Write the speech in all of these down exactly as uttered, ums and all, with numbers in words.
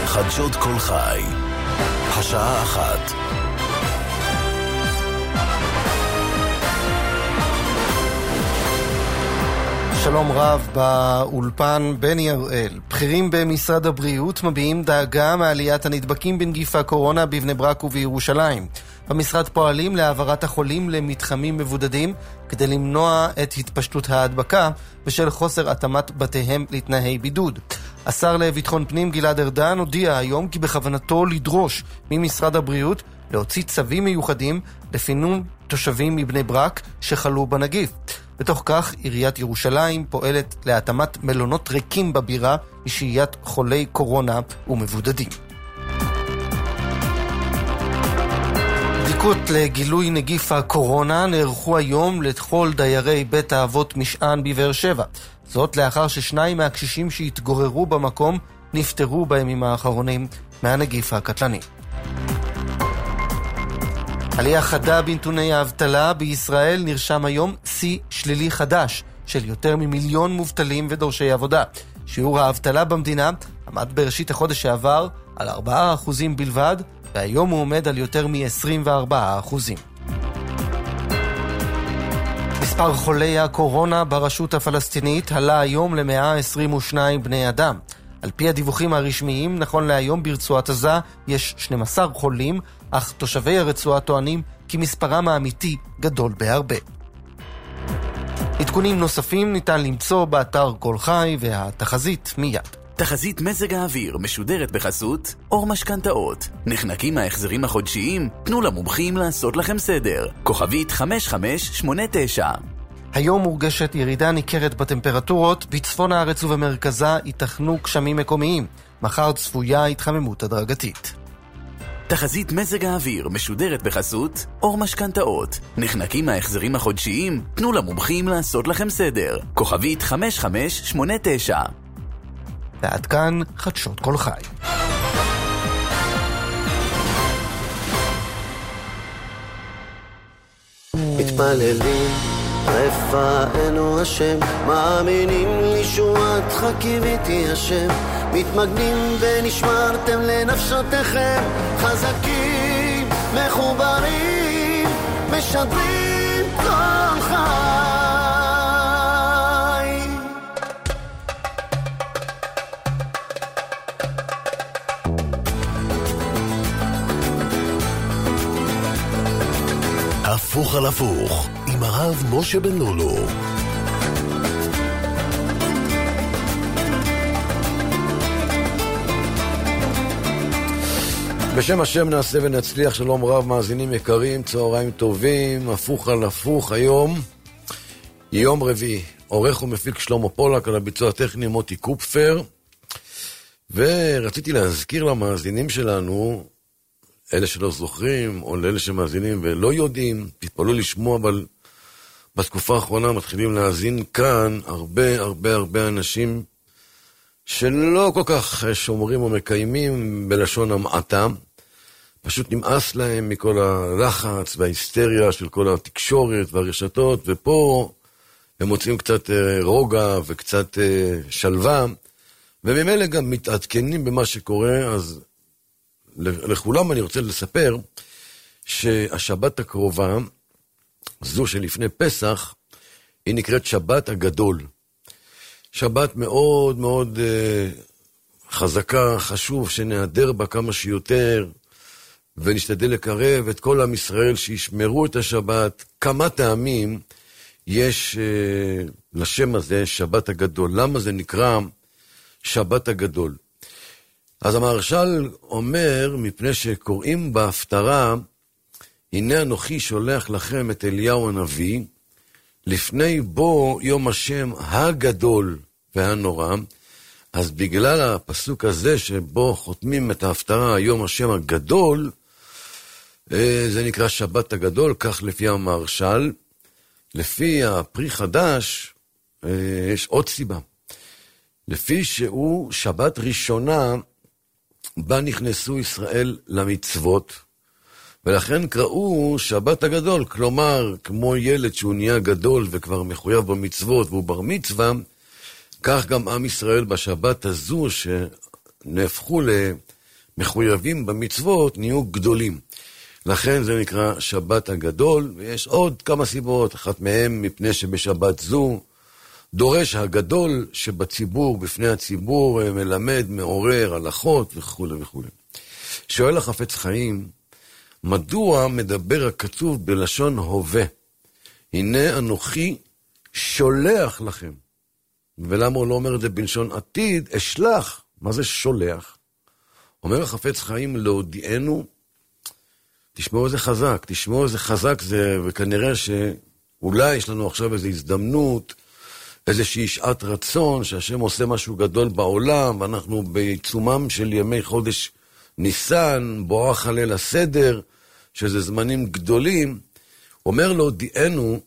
חדשות כל חי. השעה אחת. שלום רב באולפן בני הראל. בכירים במשרד הבריאות מביעים דאגה מעליית הנדבקים בנגיף הקורונה בבני ברק ובירושלים. במשרד פועלים להעברת החולים למתחמים מבודדים כדי למנוע את התפשטות ההדבקה בשל חוסר התאמת בתיהם לתנאי בידוד. השר לביטחון פנים גלעד ארדן הודיע היום כי בכוונתו לדרוש ממשרד הבריאות להוציא צווים מיוחדים לפינוי תושבים מבני ברק שחלו בנגיף. בתוך כך, עיריית ירושלים פועלת להתאמת מלונות ריקים בבירה לשהיית חולי קורונה ומבודדים. בדיקות לגילוי נגיף הקורונה נערכו היום לכל דיירי בית האבות משען בבאר שבע. זאת לאחר ששניים מהקשישים שהתגוררו במקום נפטרו בימים האחרונים מהנגיף הקטלני. עלייה חדה בנתוני האבטלה בישראל, נרשם היום שיא שלילי חדש של יותר ממיליון מובטלים ודורשי עבודה. שיעור האבטלה במדינה עמד בראשית החודש שעבר על ארבעה אחוזים בלבד, והיום הוא עומד על יותר מ-עשרים וארבעה אחוזים. מספר חולי הקורונה ברשות הפלסטינית עלה היום ל-מאה עשרים ושניים בני אדם. על פי הדיווחים הרשמיים, נכון להיום ברצועת עזה יש שנים עשר חולים, אך תושבי הרצועה טוענים כי מספרם האמיתי גדול בהרבה. עדכונים נוספים ניתן למצוא באתר כל חי והתחזית מיד. תחזית מזג האוויר משודרת בחסות אור משכנתאות. נחנקים ההחזרים החודשיים? תנו למומחים לעשות לכם סדר. כוכבית חמש חמש שמונה תשע. היום מורגשת ירידה ניכרת בטמפרטורות, בצפון הארץ ובמרכזה ייתכנו גשמים מקומיים. מחר צפויה התחממות הדרגתית. תחזית מזג האוויר משודרת בחסות אור משכנתאות. נחנקים ההחזרים החודשיים? תנו למומחים לעשות לכם סדר. כוכבית חמש חמש שמונה תשע. ועד כאן חדשות כל חי. מתפללים רפאנו השם, מאמינים לישועתך קיוויתי השם, מתמגנים ונשמרתם לנפשותיכם, חזקים מחוברים משדרים כל חי. הפוך על הפוך עם הרב משה בן לולו. בשם השם נעשה ונצליח. שלום רב מאזינים יקרים, צהריים טובים. הפוך על הפוך היום יום רביעי. עורך ומפיק שלמה פולק, על הביצוע הטכני מוטי קופפר. ורציתי להזכיר למאזינים שלנו, אלה שלא זוכרים, או לאלה שמאזינים ולא יודעים, תתפלאו לשמוע, אבל בתקופה האחרונה מתחילים להאזין כאן הרבה הרבה הרבה אנשים שלא כל כך שומרים או מקיימים בלשון המעטה. פשוט נמאס להם מכל הלחץ וההיסטריה של כל התקשורת והרשתות, ופה הם מוצאים קצת רוגע וקצת שלווה, וממילא גם מתעדכנים במה שקורה. אז לכולם אני רוצה לספר שהשבת הקרובה, זו שלפני פסח, היא נקראת שבת הגדול. שבת מאוד מאוד uh, חזקה, חשוב שנעדר בה כמה שיותר, ונשתדל לקרב את כל עם ישראל שישמרו את השבת. כמה טעמים יש uh, לשם הזה, שבת הגדול. למה זה נקרא שבת הגדול? אז המהרש"ל אומר, מפני שקוראים בהפטרה, הנה אנוכי שולח לכם את אליהו הנביא, לפני בו יום השם הגדול והנורא. אז בגלל הפסוק הזה שבו חותמים את ההפטרה, יום השם הגדול, זה נקרא שבת הגדול, כך לפי המהרש"ל. לפי הפרי חדש, יש עוד סיבה. לפי שהוא שבת ראשונה, בה נכנסו ישראל למצוות, ולכן קראו שבת הגדול. כלומר, כמו ילד שהוא נהיה גדול וכבר מחויב במצוות והוא בר מצווה, כך גם עם ישראל בשבת הזו שנהפכו מחויבים במצוות נהיו גדולים. לכן זה נקרא שבת הגדול, ויש עוד כמה סיבות, אחת מהם מפני שבשבת זו דורש הגדול שבציבור, בפני הציבור, מלמד, מעורר, הלכות וכו' וכו'. שואל החפץ חיים, מדוע מדבר הכתוב בלשון הווה? הנה אנוכי שולח לכם. ולמה הוא לא אומר את זה בלשון עתיד? אשלח. מה זה שולח? אומר החפץ חיים להודיענו, תשמעו איזה חזק, תשמעו איזה חזק זה, וכנראה שאולי יש לנו עכשיו איזו הזדמנות, איזושהי שעת רצון, שהשם עושה משהו גדול בעולם, ואנחנו בעיצומם של ימי חודש ניסן, בואך הליל הסדר, שזה זמנים גדולים. אומר להודיענו,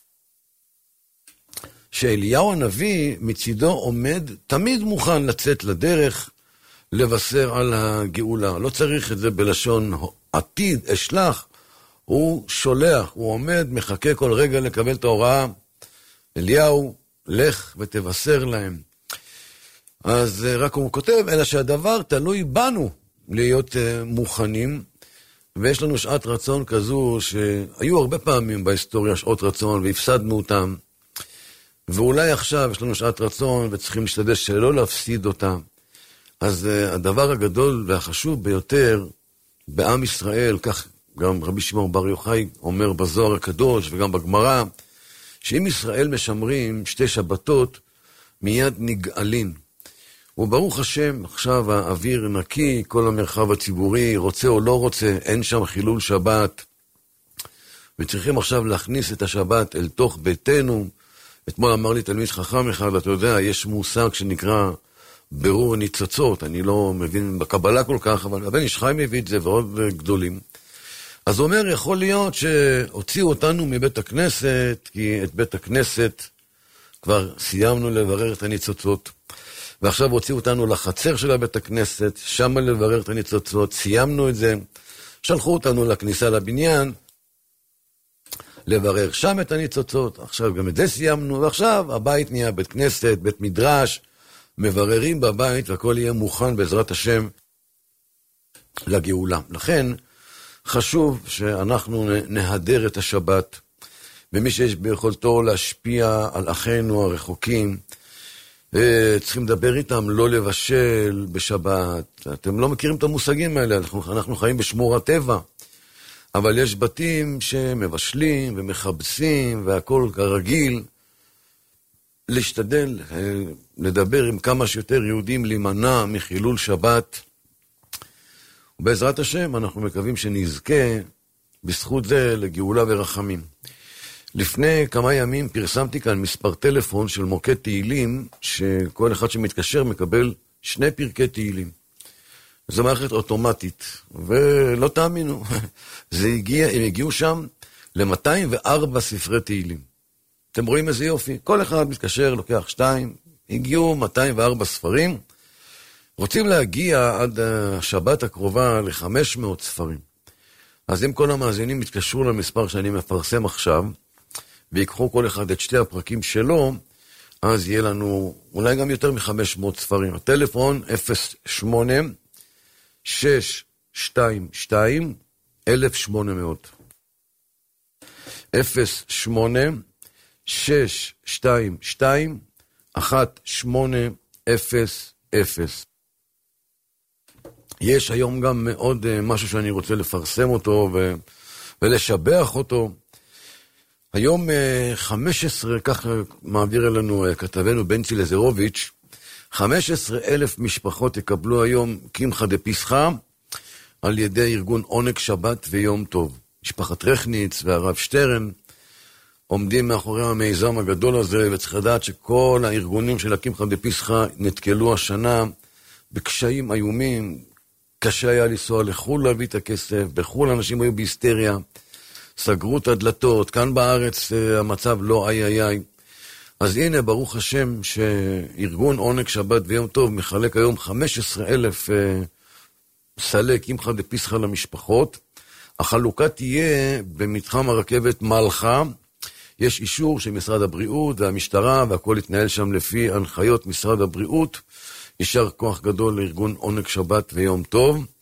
שאליהו הנביא מצידו עומד, תמיד מוכן לצאת לדרך, לבשר על הגאולה. לא צריך את זה בלשון עתיד, אשלח, הוא שולח, הוא עומד, מחכה כל רגע לקבל את ההוראה. אליהו, לך ותבשר להם. אז רק הוא כותב, אלא שהדבר תלוי בנו להיות מוכנים, ויש לנו שעת רצון כזו, שהיו הרבה פעמים בהיסטוריה שעות רצון, והפסדנו אותם, ואולי עכשיו יש לנו שעת רצון, וצריכים להשתדל שלא להפסיד אותם. אז הדבר הגדול והחשוב ביותר בעם ישראל, כך גם רבי שמעון בר יוחאי אומר בזוהר הקדוש וגם בגמרא, שאם ישראל משמרים שתי שבתות, מיד נגאלין. וברוך השם, עכשיו האוויר נקי, כל המרחב הציבורי, רוצה או לא רוצה, אין שם חילול שבת, וצריכים עכשיו להכניס את השבת אל תוך ביתנו. אתמול אמר לי תלמיד חכם אחד, אתה יודע, יש מושג שנקרא ברור ניצוצות, אני לא מבין בקבלה כל כך, אבל הבן איש חי מביא את זה ועוד גדולים. אז הוא אומר, יכול להיות שהוציאו אותנו מבית הכנסת, כי את בית הכנסת כבר סיימנו לברר את הניצוצות, ועכשיו הוציאו אותנו לחצר של בית הכנסת, שם לברר את הניצוצות, סיימנו את זה, שלחו אותנו לכניסה לבניין, לברר שם את הניצוצות, עכשיו גם את זה סיימנו, ועכשיו הבית נהיה בית כנסת, בית מדרש, מבררים בבית, והכל יהיה מוכן בעזרת השם לגאולה. לכן חשוב שאנחנו נהדר את השבת, ומי שיש ביכולתו להשפיע על אחינו הרחוקים, צריכים לדבר איתם, לא לבשל בשבת. אתם לא מכירים את המושגים האלה, אנחנו, אנחנו חיים בשמורת טבע, אבל יש בתים שמבשלים ומחבסים והכל כרגיל. להשתדל לדבר עם כמה שיותר יהודים, להימנע מחילול שבת, ובעזרת השם אנחנו מקווים שנזכה בזכות זה לגאולה ורחמים. לפני כמה ימים פרסמתי כאן מספר טלפון של מוקד תהילים, שכל אחד שמתקשר מקבל שני פרקי תהילים. זו מערכת אוטומטית, ולא תאמינו, זה הגיע, הם הגיעו שם ל-מאתיים וארבע ספרי תהילים. אתם רואים איזה יופי, כל אחד מתקשר, לוקח שתיים, הגיעו מאתיים וארבע ספרים, רוצים להגיע עד השבת הקרובה ל-חמש מאות ספרים. אז אם כל המאזינים מתקשרו למספר שאני מפרסם עכשיו, ויקחו כל אחד את שתי הפרקים שלו, אז יהיה לנו אולי גם יותר מ-חמש מאות ספרים. הטלפון אפס שמונה שש שתיים שתיים אלף ושמונה מאות. אפס שמונה שש שתיים שתיים אחת שמונה אפס אפס. יש היום גם מאוד משהו שאני רוצה לפרסם אותו ו... ולשבח אותו. היום חמש עשרה, כך מעביר אלינו כתבנו בנצי לזרוביץ', חמש עשרה אלף משפחות יקבלו היום קמחא דפסחא על ידי ארגון עונג שבת ויום טוב. משפחת רכניץ והרב שטרן עומדים מאחורי המיזם הגדול הזה, וצריך לדעת שכל הארגונים של הקמחא דפסחא נתקלו השנה בקשיים איומים. קשה היה לנסוע לחול להביא את הכסף, בחול אנשים היו בהיסטריה, סגרו את הדלתות, כאן בארץ המצב לא איי איי איי. אז הנה ברוך השם שארגון עונג שבת ויום טוב מחלק היום חמש עשרה אלף סלי קמחא דפסחא למשפחות. החלוקה תהיה במתחם הרכבת מלחה, יש אישור של משרד הבריאות והמשטרה, והכל יתנהל שם לפי הנחיות משרד הבריאות. יישר כוח גדול לארגון עונג שבת ויום טוב.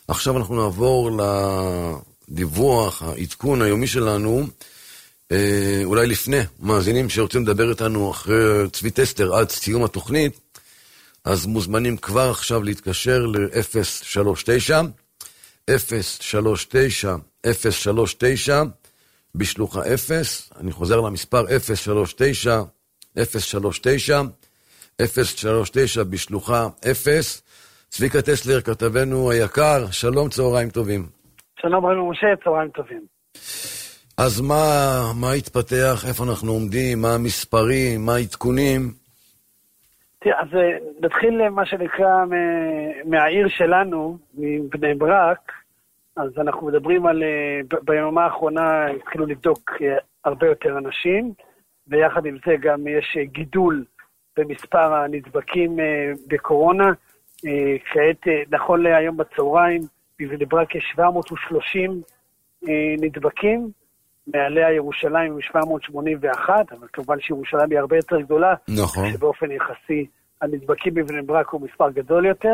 עכשיו אנחנו נעבור לדיווח, העדכון היומי שלנו, אולי לפני, מאזינים שרוצים לדבר איתנו אחרי צבי טסטר עד סיום התוכנית, אז מוזמנים כבר עכשיו להתקשר ל-אפס שלוש תשע, אפס שלוש תשע, אפס שלוש תשע, בשלוחה אפס, אני חוזר למספר אפס שלוש תשע, אפס שלוש תשע, אפס שלוש תשע בשלוחה אפס. צביקה טסלר, כתבנו היקר, שלום, צהריים טובים. שלום רבי משה, צהריים טובים. אז מה, מה התפתח, איפה אנחנו עומדים, מה המספרים, מה העדכונים? תראה, אז נתחיל מה שנקרא מהעיר שלנו, מבני ברק. אז אנחנו מדברים על, ביממה האחרונה התחילו לבדוק הרבה יותר אנשים, ויחד עם זה גם יש גידול במספר הנדבקים בקורונה. כעת, נכון להיום בצהריים, בבני ברק יש שבע מאות ושלושים נדבקים, מעליה ירושלים עם שבע מאות שמונים ואחת, אבל כמובן שירושלים היא הרבה יותר גדולה, נכון. שבאופן יחסי הנדבקים בבני ברק הוא מספר גדול יותר.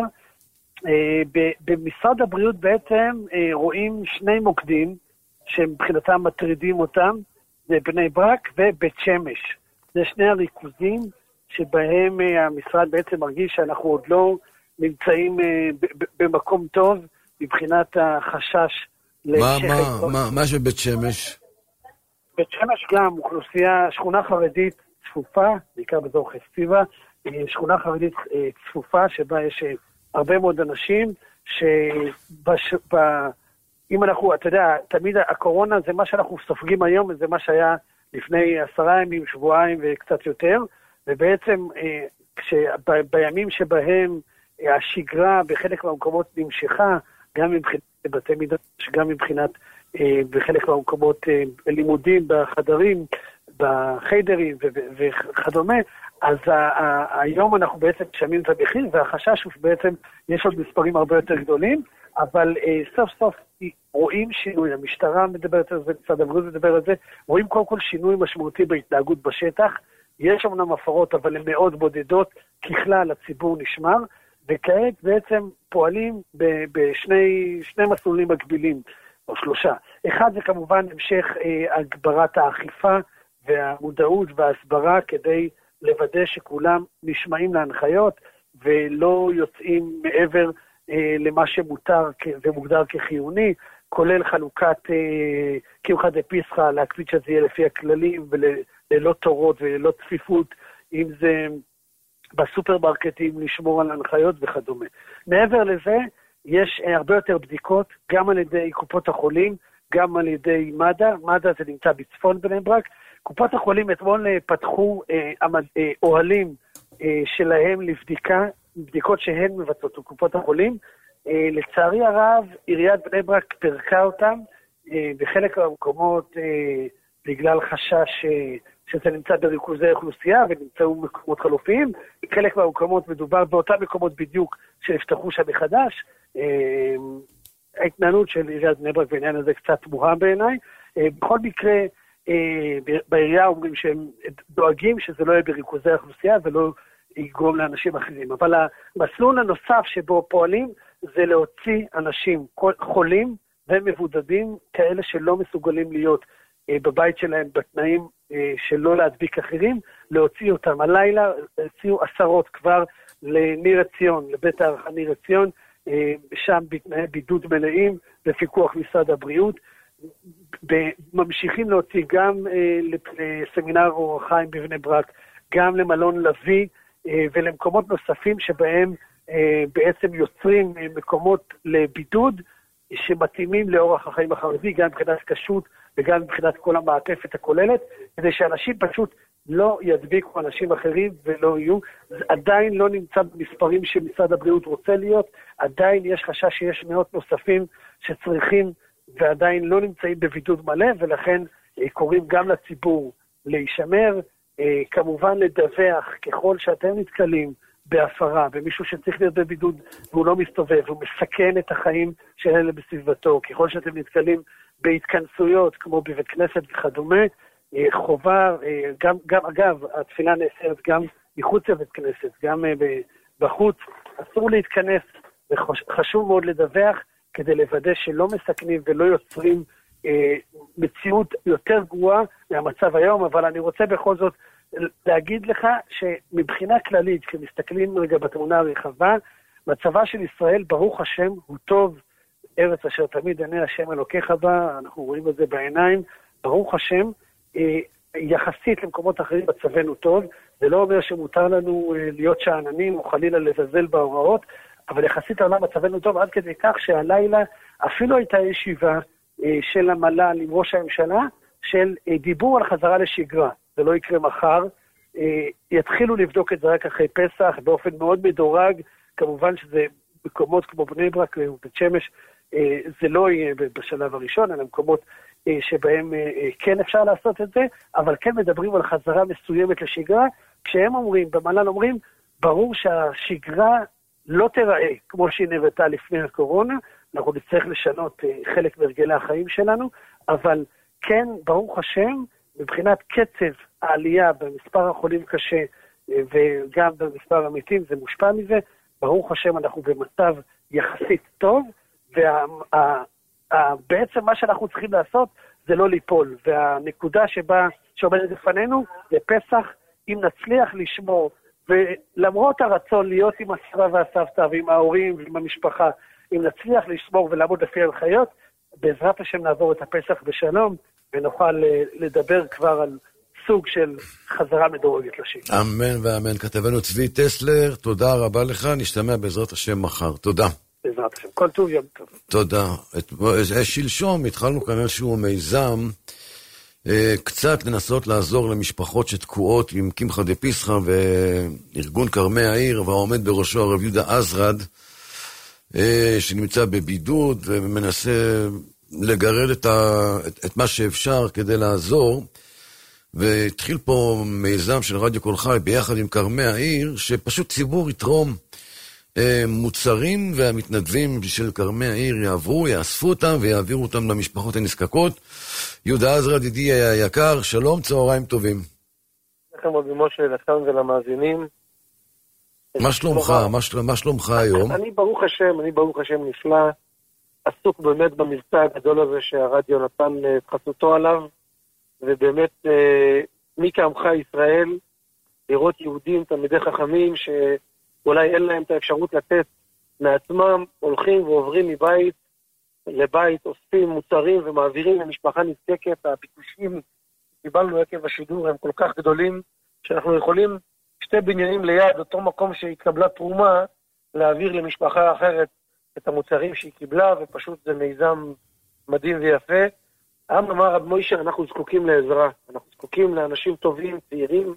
במשרד הבריאות בעצם רואים שני מוקדים שמבחינתם מטרידים אותם, זה בני ברק ובית שמש. זה שני הריכוזים שבהם המשרד בעצם מרגיש שאנחנו עוד לא נמצאים במקום טוב מבחינת החשש להמשך. מה, מה, מה שבית שמש? בית שמש גם אוכלוסייה, שכונה חרדית צפופה, בעיקר באזור חפציבה, שכונה חרדית צפופה שבה יש הרבה מאוד אנשים, שאם אנחנו, אתה יודע, תמיד הקורונה זה מה שאנחנו סופגים היום, זה מה שהיה לפני עשרה ימים, שבועיים וקצת יותר, ובעצם בימים שבהם השגרה בחלק מהמקומות נמשכה, גם מבחינת בתי מדרש, גם מבחינת בחלק מהמקומות לימודים בחדרים, בחיידרים וכדומה, אז היום אנחנו בעצם שמים את המחיר, והחשש הוא שבעצם יש עוד מספרים הרבה יותר גדולים, אבל סוף סוף רואים שינוי, המשטרה מדברת על זה, משרד הבריאות מדבר על זה, רואים קודם כל שינוי משמעותי בהתנהגות בשטח, יש אמנם הפרות אבל הן מאוד בודדות, ככלל הציבור נשמר, וכעת בעצם פועלים בשני שני מסלולים מקבילים, או שלושה. אחד זה כמובן המשך אה, הגברת האכיפה והמודעות וההסברה כדי לוודא שכולם נשמעים להנחיות ולא יוצאים מעבר אה, למה שמותר ומוגדר כחיוני, כולל חלוקת אה, קמחא דפסחא, להקפיד שזה יהיה לפי הכללים וללא תורות וללא צפיפות, אם זה בסופרמרקטים לשמור על ההנחיות וכדומה. מעבר לזה, יש הרבה יותר בדיקות, גם על ידי קופות החולים, גם על ידי מד"א, מד"א זה נמצא בצפון בני ברק, קופות החולים אתמול פתחו אה, אה, אוהלים אה, שלהם לבדיקה, בדיקות שהן מבצעות קופות החולים, אה, לצערי הרב, עיריית בני ברק פרקה אותם, אה, בחלק מהמקומות אה, בגלל חשש אה, שזה נמצא בריכוזי אוכלוסייה ונמצאו מקומות חלופיים, חלק מהמקומות מדובר באותם מקומות בדיוק שנפתחו שם מחדש, ההתנהלות של עיריית בני ברק בעניין הזה קצת תמוהה בעיניי, בכל מקרה בעירייה אומרים שהם דואגים שזה לא יהיה בריכוזי האוכלוסייה ולא יגרום לאנשים אחרים, אבל המסלול הנוסף שבו פועלים זה להוציא אנשים חולים ומבודדים, כאלה שלא מסוגלים להיות בבית שלהם בתנאים שלא להדביק אחרים, להוציא אותם. הלילה הציעו עשרות כבר לניר עציון, לבית הערכה ניר עציון, שם בתנאי בידוד מלאים, בפיקוח משרד הבריאות. ממשיכים להוציא גם לסמינר אור החיים בבני ברק, גם למלון לוי ולמקומות נוספים שבהם בעצם יוצרים מקומות לבידוד שמתאימים לאורח החיים החרדי, גם מבחינת כשרות וגם מבחינת כל המעטפת הכוללת, כדי שאנשים פשוט לא ידביקו אנשים אחרים ולא יהיו. עדיין לא נמצא במספרים שמשרד הבריאות רוצה להיות, עדיין יש חשש שיש מאות נוספים שצריכים ועדיין לא נמצאים בבידוד מלא, ולכן קוראים גם לציבור להישמר, כמובן לדווח ככל שאתם נתקלים בהפרה, במישהו שצריך להיות בבידוד והוא לא מסתובב, הוא מסכן את החיים של אלה בסביבתו, ככל שאתם נתקלים בהתכנסויות כמו בבית כנסת וכדומה, חובה, גם, גם אגב, התפילה נאסרת גם מחוץ לבית כנסת, גם בחוץ, אסור להתכנס, וחשוב מאוד לדווח, כדי לוודא שלא מסכנים ולא יוצרים אה, מציאות יותר גרועה מהמצב היום, אבל אני רוצה בכל זאת להגיד לך שמבחינה כללית, כשמסתכלים רגע בתמונה הרחבה, מצבה של ישראל, ברוך השם, הוא טוב, ארץ אשר תמיד עיני השם אלוקיך בה, אנחנו רואים את זה בעיניים, ברוך השם, אה, יחסית למקומות אחרים מצבנו טוב, זה לא אומר שמותר לנו אה, להיות שעננים או חלילה לזלזל בהוראות, אבל יחסית לעולם מצבנו טוב עד כדי כך שהלילה אפילו הייתה ישיבה אה, של המל"ל עם ראש הממשלה, של אה, דיבור על חזרה לשגרה, זה לא יקרה מחר, אה, יתחילו לבדוק את זה רק אחרי פסח, באופן מאוד מדורג, כמובן שזה מקומות כמו בני ברק ובית שמש, אה, זה לא יהיה בשלב הראשון, אלא מקומות אה, שבהם אה, אה, כן אפשר לעשות את זה, אבל כן מדברים על חזרה מסוימת לשגרה, כשהם אומרים, במל"ל אומרים, ברור שהשגרה לא תראה כמו שהיא נראתה לפני הקורונה, אנחנו נצטרך לשנות אה, חלק מהרגלי החיים שלנו, אבל כן, ברוך השם, מבחינת קצב העלייה במספר החולים קשה אה, וגם במספר המתים, זה מושפע מזה, ברוך השם אנחנו במצב יחסית טוב, ובעצם מה שאנחנו צריכים לעשות זה לא ליפול, והנקודה שבה שעומדת לפנינו זה פסח, אם נצליח לשמור, ולמרות הרצון להיות עם הסבא והסבתא ועם ההורים ועם המשפחה, אם נצליח לשמור ולעמוד לפי ההנחיות, בעזרת השם נעבור את הפסח בשלום, ונוכל לדבר כבר על סוג של חזרה מדורגת לשגרה. אמן ואמן. כתבנו צבי טסלר, תודה רבה לך, נשתמע בעזרת השם מחר. תודה. בעזרת השם. כל טוב, יום טוב. תודה. שלשום התחלנו כאן איזשהו מיזם, קצת לנסות לעזור למשפחות שתקועות עם קמחא דפסחא וארגון קרמי העיר, והעומד בראשו הרב יהודה עזרד, שנמצא בבידוד ומנסה לגרד את, ה... את מה שאפשר כדי לעזור, והתחיל פה מיזם של רדיו קול חי ביחד עם קרמי העיר, שפשוט ציבור יתרום מוצרים, והמתנדבים של קרמי העיר יעברו, יאספו אותם ויעבירו אותם למשפחות הנזקקות. יהודה עזרד, ידידי היקר, שלום, צהריים טובים. לכם רבי משה, לכם ולמאזינים. מה שלומך? מה שלומך היום? אני ברוך השם, אני ברוך השם נפלא, עסוק באמת במבצע הגדול הזה שהרדיו נתן את חסותו עליו, ובאמת מי כעמך ישראל, לראות יהודים, תלמידי חכמים, שאולי אין להם את האפשרות לתת מעצמם, הולכים ועוברים מבית לבית, אוספים מוצרים ומעבירים למשפחה נזקקת. הביקושים קיבלנו עקב השידור הם כל כך גדולים, שאנחנו יכולים שתי בניינים ליד, אותו מקום שהתקבלה תרומה, להעביר למשפחה אחרת את המוצרים שהיא קיבלה, ופשוט זה מיזם מדהים ויפה. העם אמר רב מוישה, אנחנו זקוקים לעזרה, אנחנו זקוקים לאנשים טובים, צעירים,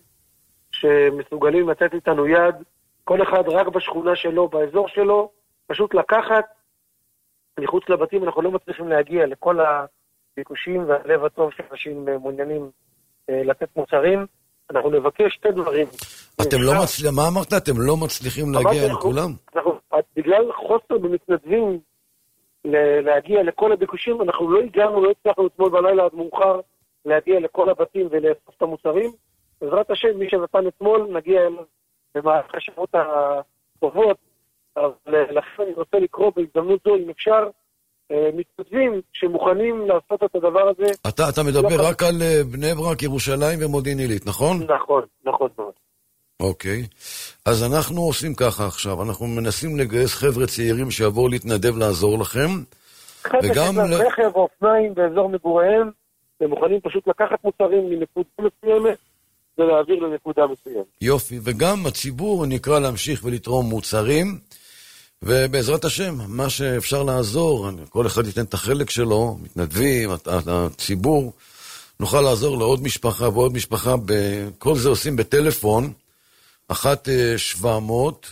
שמסוגלים לתת איתנו יד, כל אחד רק בשכונה שלו, באזור שלו, פשוט לקחת, מחוץ לבתים אנחנו לא מצליחים להגיע לכל הביקושים והלב הטוב שאנשים מעוניינים לתת מוצרים, אנחנו נבקש שתי דברים. אתם לא מצליחים, מה אמרת? אתם לא מצליחים להגיע לכולם? בגלל חוסר במתנדבים להגיע לכל הביקושים, אנחנו לא הגענו, לא הצלחנו אתמול בלילה עד מאוחר להגיע לכל הבתים ולאסוף את המוצרים. בעזרת השם, מי שנתן אתמול, נגיע אליו במהלך השבועות הטובות. לכן אני רוצה לקרוא בהזדמנות זו, אם אפשר, מתנדבים שמוכנים לעשות את הדבר הזה. אתה, אתה מדבר רק על בני ברק, ירושלים ומודיעין עילית, נכון? נכון, נכון מאוד. אוקיי, אז אנחנו עושים ככה עכשיו, אנחנו מנסים לגייס חבר'ה צעירים שיבואו להתנדב לעזור לכם. חבר'ה שיש להם רכב או אופניים באזור מגוריהם, הם מוכנים פשוט לקחת מוצרים מנקודה מסוימת ולהעביר לנקודה מסוימת. יופי, וגם הציבור נקרא להמשיך ולתרום מוצרים, ובעזרת השם, מה שאפשר לעזור, כל אחד ייתן את החלק שלו, מתנדבים, הציבור, נוכל לעזור לעוד משפחה ועוד משפחה, כל זה עושים בטלפון, אחת שבע מאות,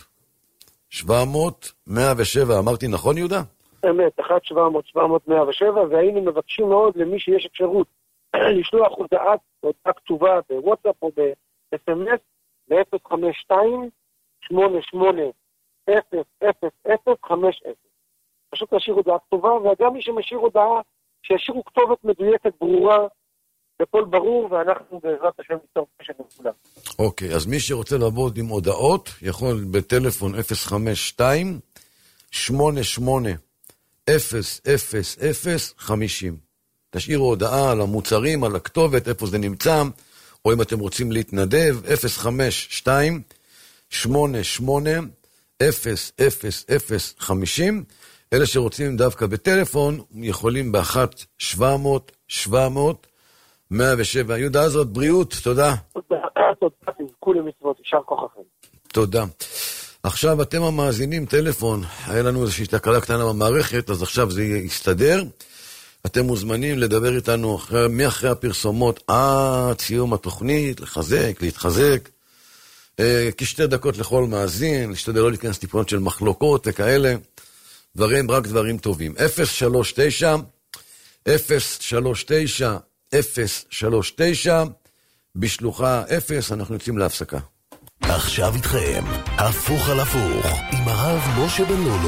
שבע מאות, מאה ושבע, אמרתי נכון יהודה? אמת, אחת שבע מאות, שבע מאות, מאה ושבע, והיינו מבקשים מאוד למי שיש אפשרות לשלוח הודעה, הודעה כתובה בוואטסאפ או ב-אס אם אס, ב-אפס חמש שתיים שמונה שמונה אפס אפס אפס חמש אפס. פשוט להשאיר הודעה כתובה, וגם מי שמשאיר הודעה, שישאירו כתובת מדויקת, ברורה, בכל ברור, ואנחנו בעזרת השם ניצור קשר לכולם. אוקיי, אז מי שרוצה לעבוד עם הודעות, יכול בטלפון אפס חמש שתיים שמונה שמונה אפס אפס אפס חמישים. תשאירו הודעה על המוצרים, על הכתובת, איפה זה נמצא, או אם אתם רוצים להתנדב, אפס חמש שתיים שמונה שמונה אפס אפס אפס חמישים. אלה שרוצים דווקא בטלפון, יכולים ב-אחת שבע מאות שבע מאות מאה ושבע. יהודה עזרת, בריאות, תודה. תודה, תודה, תזכו למצוות, יישר כוחכם. תודה. עכשיו אתם המאזינים, טלפון, היה לנו איזושהי תקלה קטנה במערכת, אז עכשיו זה יסתדר. אתם מוזמנים לדבר איתנו אחרי, מאחרי הפרסומות עד סיום התוכנית, לחזק, להתחזק. אה, כשתי דקות לכל מאזין, להשתדל לא להיכנס טיפונות של מחלוקות וכאלה. דברים, רק דברים טובים. אפס שלוש תשע אפס שלוש תשע אפס שלוש תשע בשלוחה אפס, אנחנו יוצאים להפסקה. עכשיו איתכם, הפוך על הפוך, עם הרב משה בן לולו.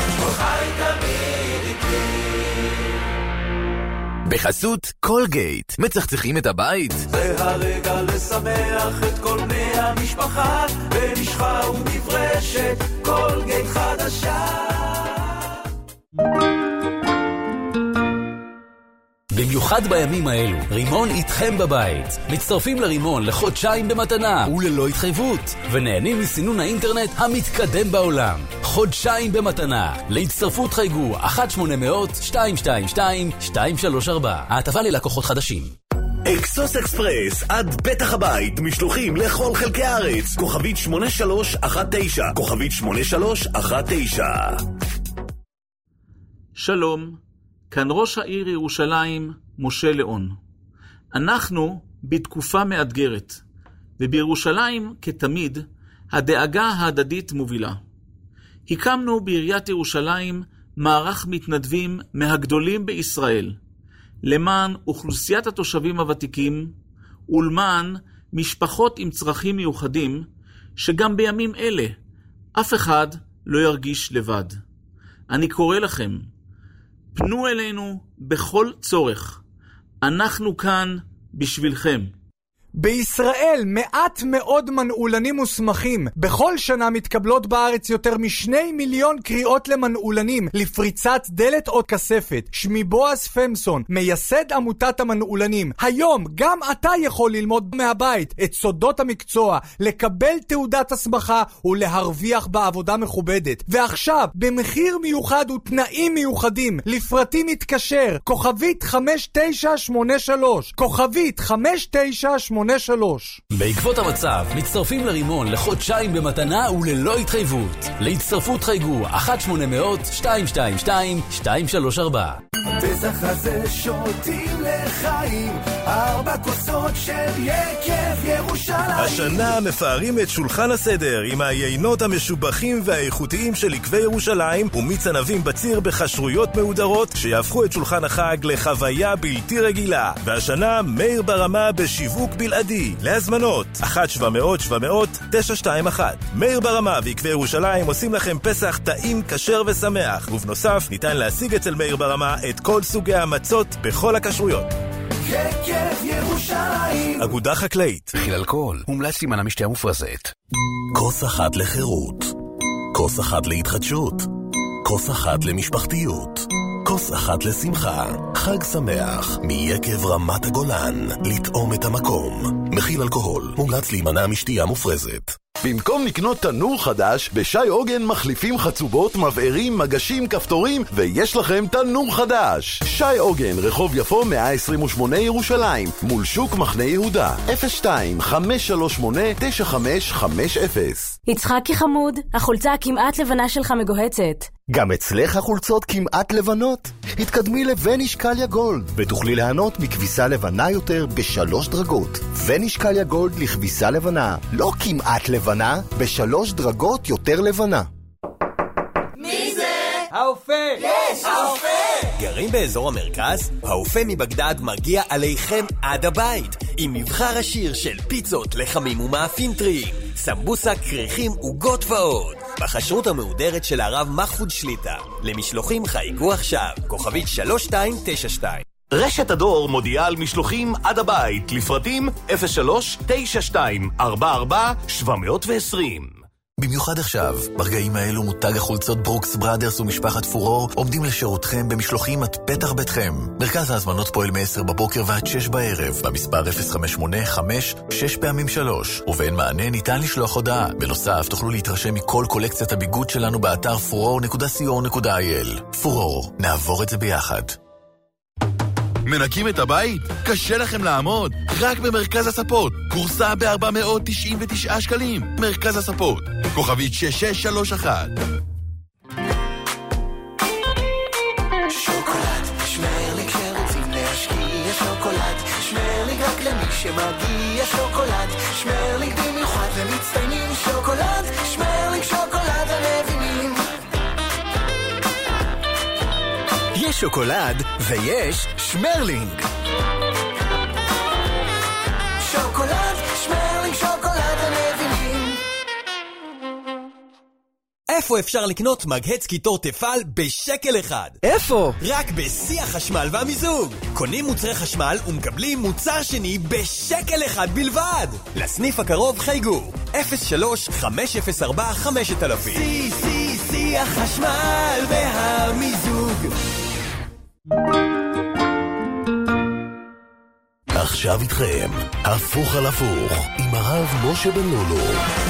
בחסות קולגייט, מצחצחים את הבית? זה הרגע לשמח את כל בני המשפחה, במשחה ומברשת, קולגייט חדשה. במיוחד בימים האלו, רימון איתכם בבית. מצטרפים לרימון לחודשיים במתנה וללא התחייבות, ונהנים מסינון האינטרנט המתקדם בעולם. חודשיים במתנה. להצטרפות חייגו אחת שמונה אפס אפס שתיים שתיים שתיים שתיים שלוש ארבע. ההטבה ללקוחות חדשים. אקסוס אקספרס עד פתח הבית, משלוחים לכל חלקי הארץ. כוכבית שמונה שלוש אחת תשע, כוכבית שמונה שלוש אחת תשע. שלום, כאן ראש העיר ירושלים, משה ליאון. אנחנו בתקופה מאתגרת, ובירושלים, כתמיד, הדאגה ההדדית מובילה. הקמנו בעיריית ירושלים מערך מתנדבים מהגדולים בישראל, למען אוכלוסיית התושבים הוותיקים, ולמען משפחות עם צרכים מיוחדים, שגם בימים אלה אף אחד לא ירגיש לבד. אני קורא לכם, פנו אלינו בכל צורך. אנחנו כאן בשבילכם. בישראל מעט מאוד מנעולנים מוסמכים. בכל שנה מתקבלות בארץ יותר משני מיליון קריאות למנעולנים לפריצת דלת או כספת. שמי בועז פמסון, מייסד עמותת המנעולנים. היום גם אתה יכול ללמוד מהבית את סודות המקצוע, לקבל תעודת הסמכה ולהרוויח בעבודה מכובדת. ועכשיו במחיר מיוחד ותנאים מיוחדים. לפרטים מתקשר כוכבית חמש תשע שמונה שלוש, כוכבית חמש תשע שמונה שלוש. בעקבות המצב, מצטרפים לרימון לחודשיים במתנה וללא התחייבות. להצטרפות חייגו אחת שמונה אפס אפס שתיים שתיים שתיים שתיים שלוש ארבע. הפסח הזה שותים לחיים, ארבע כוסות של יקב ירושלים. השנה מפארים את שולחן הסדר עם היינות המשובחים והאיכותיים של יקבי ירושלים ומיץ ענבים בציר בחשרויות מהודרות שיהפכו את שולחן החג לחוויה בלתי רגילה. והשנה מאיר ברמה בשיווק בלעדי. להזמנות אחת שבע מאות שבע מאות תשע שתיים אחת. מאיר ברמה ויקבי ירושלים עושים לכם פסח טעים, כשר ושמח, ובנוסף ניתן להשיג אצל מאיר ברמה את כל סוגי המצות בכל הכשרויות. יקב ירושלים. אגודה חקלאית. מכיל אלכוהול, מומלץ להימנע משתייה מופרזת. כוס אחת לחירות, כוס אחת להתחדשות, כוס אחת למשפחתיות, כוס אחת לשמחה. חג שמח מיקב רמת הגולן. לטעום את המקום. מכיל אלכוהול, מומלץ להימנע משתייה מופרזת. במקום לקנות תנור חדש, בשי עוגן מחליפים חצובות, מבערים, מגשים, כפתורים, ויש לכם תנור חדש. שי עוגן, רחוב יפו מאה עשרים ושמונה ירושלים, מול שוק מחנה יהודה. אפס שתיים חמש שלוש שמונה תשע חמש חמש אפס. יצחקי חמוד, החולצה הכמעט לבנה שלך מגוהצת. גם אצלך החולצות כמעט לבנות? התקדמי לווניש קליה גולד ותוכלי ליהנות מכביסה לבנה יותר בשלוש דרגות. ווניש קליה גולד לכביסה לבנה, לא כמעט לבנה, בשלוש דרגות יותר לבנה. מי זה? האופה! יש! האופה! גרים באזור המרכז? האופה מבגדד מגיע עליכם עד הבית עם מבחר עשיר של פיצות, לחמים ומאפים טריים, סמבוסה, קריחים וגות ועוד בחשרות המהודרת של הרב מחפוד שליטה. למשלוחים חייגו עכשיו כוכבית שלוש שתיים תשע שתיים. רשת הדור מודיעה על משלוחים עד הבית לפרטים אפס שלוש תשע שתיים ארבע ארבע שבע עשרים. במיוחד עכשיו, ברגעים האלו מותג החולצות ברוקס בראדרס ומשפחת פורור עומדים לשירותכם במשלוחים עד פתח ביתכם. מרכז ההזמנות פועל מ-עשר בבוקר ועד שש בערב, במספר אפס חמש שמונה חמש שש פעמים שלוש, ובאין מענה ניתן לשלוח הודעה. בנוסף, תוכלו להתרשם מכל קולקציית הביגוד שלנו באתר פורור נקודה סי או נקודה איי אל. פורור, נעבור את זה ביחד. מנקים את הבית? קשה לכם לעמוד? רק במרכז הספות. קורסה ב-ארבע מאות תשעים ותשעה שקלים. מרכז הספות. כוכבית שש שש שלוש אחת. שוקולד, שמרליק שרוצים להשקיע שוקולד. שמרליק רק למי שמגיע שוקולד. שמרליק במיוחד למצטיינים שוקולד. שמרליק שוקולד המבינים. יש שוקולד ויש שמרלינג. שוקולד, שמרלינג, שוקולד המבינים. איפה אפשר לקנות מגהץ קיטור תפעל בשקל אחד? איפה? רק בשיא החשמל והמיזוג. קונים מוצרי חשמל ומקבלים מוצר שני בשקל אחד בלבד. לסניף הקרוב חייגו אפס שלוש חמש אפס ארבע חמש אלף. שיא, שיא, שיא החשמל והמיזוג. עכשיו איתכם, הפוך על הפוך, עם הרב משה בן לולו.